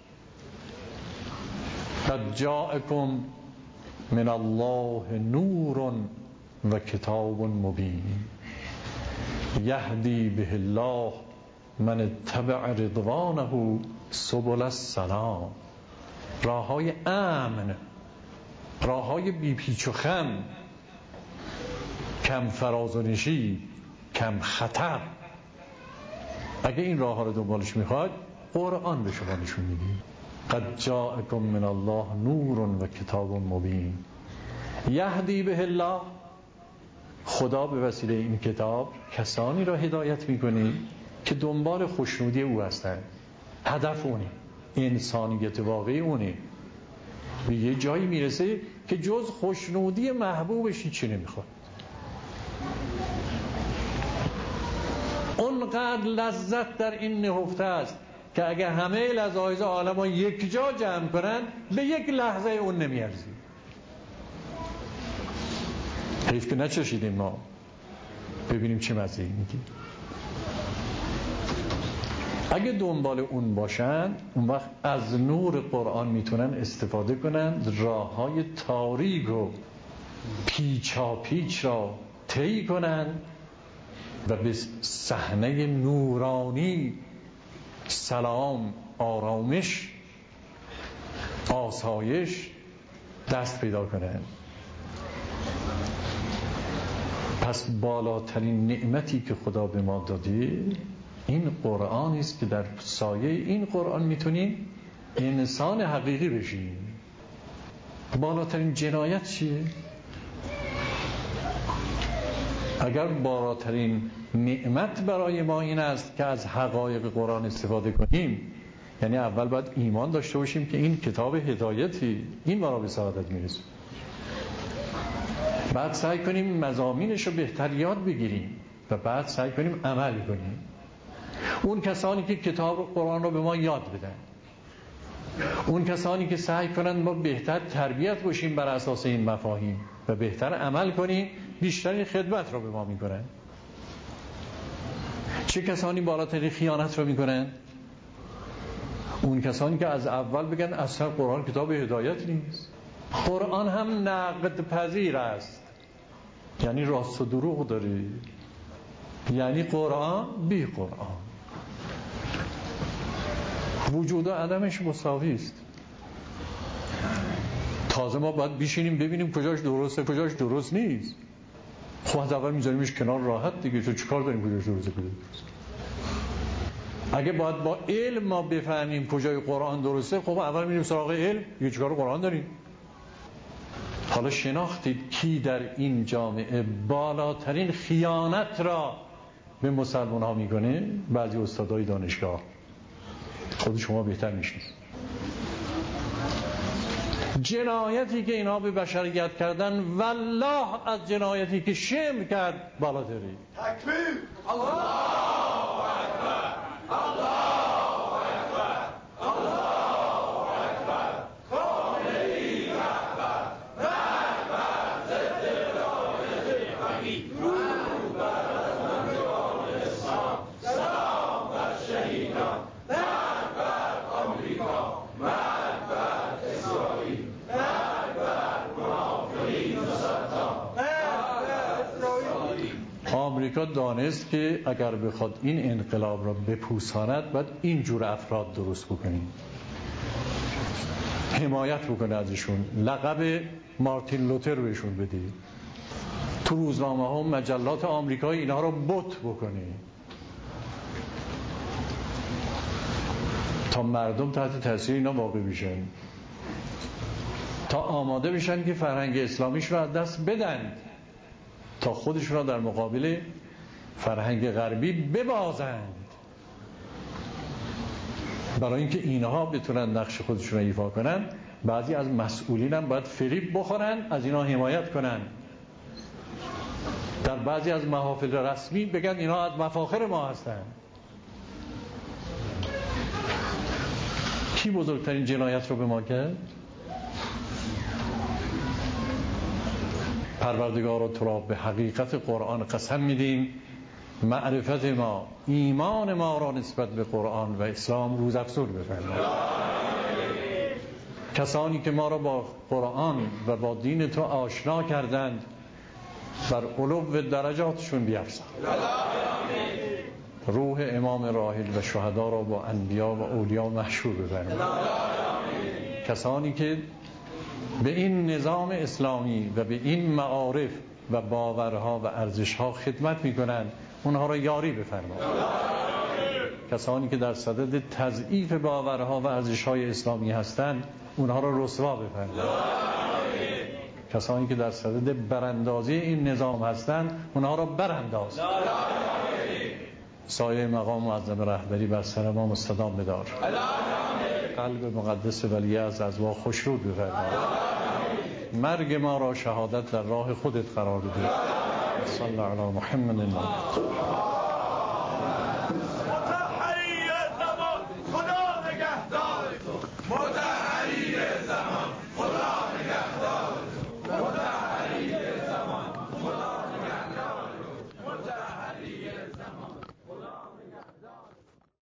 قد جاءکم من الله نور و کتاب مبین یهدی به الله من اتبع رضوانه سبل السلام. راههای امن، راههای بی پیچ و خم، کم فراز و نشیب، کم خطر. اگه این راه ها رو دنبالش میخواد قرآن به شما نشون میده. قد جاءکم من الله نور و کتاب مبین یهدی به الله. خدا به وسیله این کتاب کسانی را هدایت میکنه که دنبال خوشنودی او هستند. هدف اونه، انسانیت واقعی اونه. به یه جایی میرسه که جز خوشنودی محبوبش هیچی نمیخواد. اونقدر لذت در این نهفته است که اگه همه لذایز عالم ها یک جا جمع کنن به یک لحظه اون نمیارزی. حیف که نچشیدیم ما ببینیم چه مزه‌ای میگیم. اگه دنبال اون باشن اون وقت از نور قرآن میتونن استفاده کنن، راه های تاریک و پیچا پیچ را طی کنن و به صحنه نورانی سلام، آرامش، آسایش دست پیدا کنن. پس بالاترین نعمتی که خدا به ما داده این قرآن است که در سایه این قرآن میتونیم انسان حقیقی بشیم. بالاترین جنایت چیه؟ اگر بالاترین نعمت برای ما این است که از حقایق قرآن استفاده کنیم، یعنی اول باید ایمان داشته باشیم که این کتاب هدایتی، این ما را به سعادت میرسه. بعد سعی کنیم مضامینش رو بهتر یاد بگیریم و بعد سعی کنیم عمل کنیم. اون کسانی که کتاب قرآن رو به ما یاد بدن، اون کسانی که سعی کنند ما بهتر تربیت باشیم بر اساس این مفاهیم و بهتر عمل کنیم، بیشترین خدمت رو به ما میکنن. چه کسانی بالاترین خیانت رو میکنن؟ اون کسانی که از اول بگن اصلا قرآن کتاب هدایت نیست. قرآن هم نقد پذیر است، یعنی راست و دروغ داره، یعنی قرآن بی قرآن، وجود و عدمش مساوی است. تازه ما باید بشینیم ببینیم کجاش درسته کجاش درست نیست. خب از اول میذاریمش کنار راحت دیگه، تو چیکار داریم کجاش درسته کجاش درست. اگه باید با علم ما بفهمیم کجای قرآن درسته، خب اول میریم سراغ علم، یه چیکار قرآن داریم. حالا شناختید کی در این جامعه بالاترین خیانت را به مسلمان ها میکنه؟ بعضی استادای دانشگاه. خود شما بهتر میشنید. جنایتی که اینا به بشریت کردن والله از جنایتی که شم کرد بالاتره. تکبیر! الله اکبر! الله اکبر! الله اکبر! کاملی رهبر! رهبر ضد ولایت فقیه! درود بر بزرگان اسلام! سلام بر شهیدان! مرگ بر آمریکا! مرگ بر اسرائیل! مرگ بر منافقین و صدام! مرگ بر اسرائیل! آمریکا دانست که اگر بخواد این انقلاب را بپوساند باید اینجور افراد درست بکنیم، حمایت بکنه ازشون، لقب مارتین لوتر بهشون بده، تو روزنامه ها و مجلات آمریکایی اینها را بت بکنه تا مردم تحت تاثیر اینا واقع بشن، تا آماده بشن که فرهنگ اسلامیش رو از دست بدن، تا خودش را در مقابل فرهنگ غربی ببازند. برای اینکه اینها بتونن نقش خودشون رو ایفا کنن، بعضی از مسئولین هم باید فریب بخورن، از اینا حمایت کنن، در بعضی از محافل رسمی بگن اینا از مفاخر ما هستن. کی بزرگترین جنایت رو به ما کرد؟ پروردگارا تو را به حقیقت قرآن قسم میدیم، معرفت ما، ایمان ما را نسبت به قرآن و اسلام روزافزون بفرما. کسانی که ما را با قرآن و با دین تو آشنا کردند، بر علو درجاتشون بیفزا. روح امام راحل و شهدا را با انبیا و اولیا محشور بفرما. کسانی که به این نظام اسلامی و به این معارف و باورها و ارزشها خدمت میکنند، اونها را یاری بفرما. کسانی که در صدد تضعیف باورها و ارزشهای اسلامی هستند، اونها را رسوا بفرما. کسانی که در صدد براندازی این نظام هستند، اونها را برانداز. سایه مقام معظم رهبری بر سر ما مستدام بدار. قلب مقدس ولی از ما خوشرود بفرما. مرگ ما را شهادت در راه خودت قرار بده. صلی علی محمد.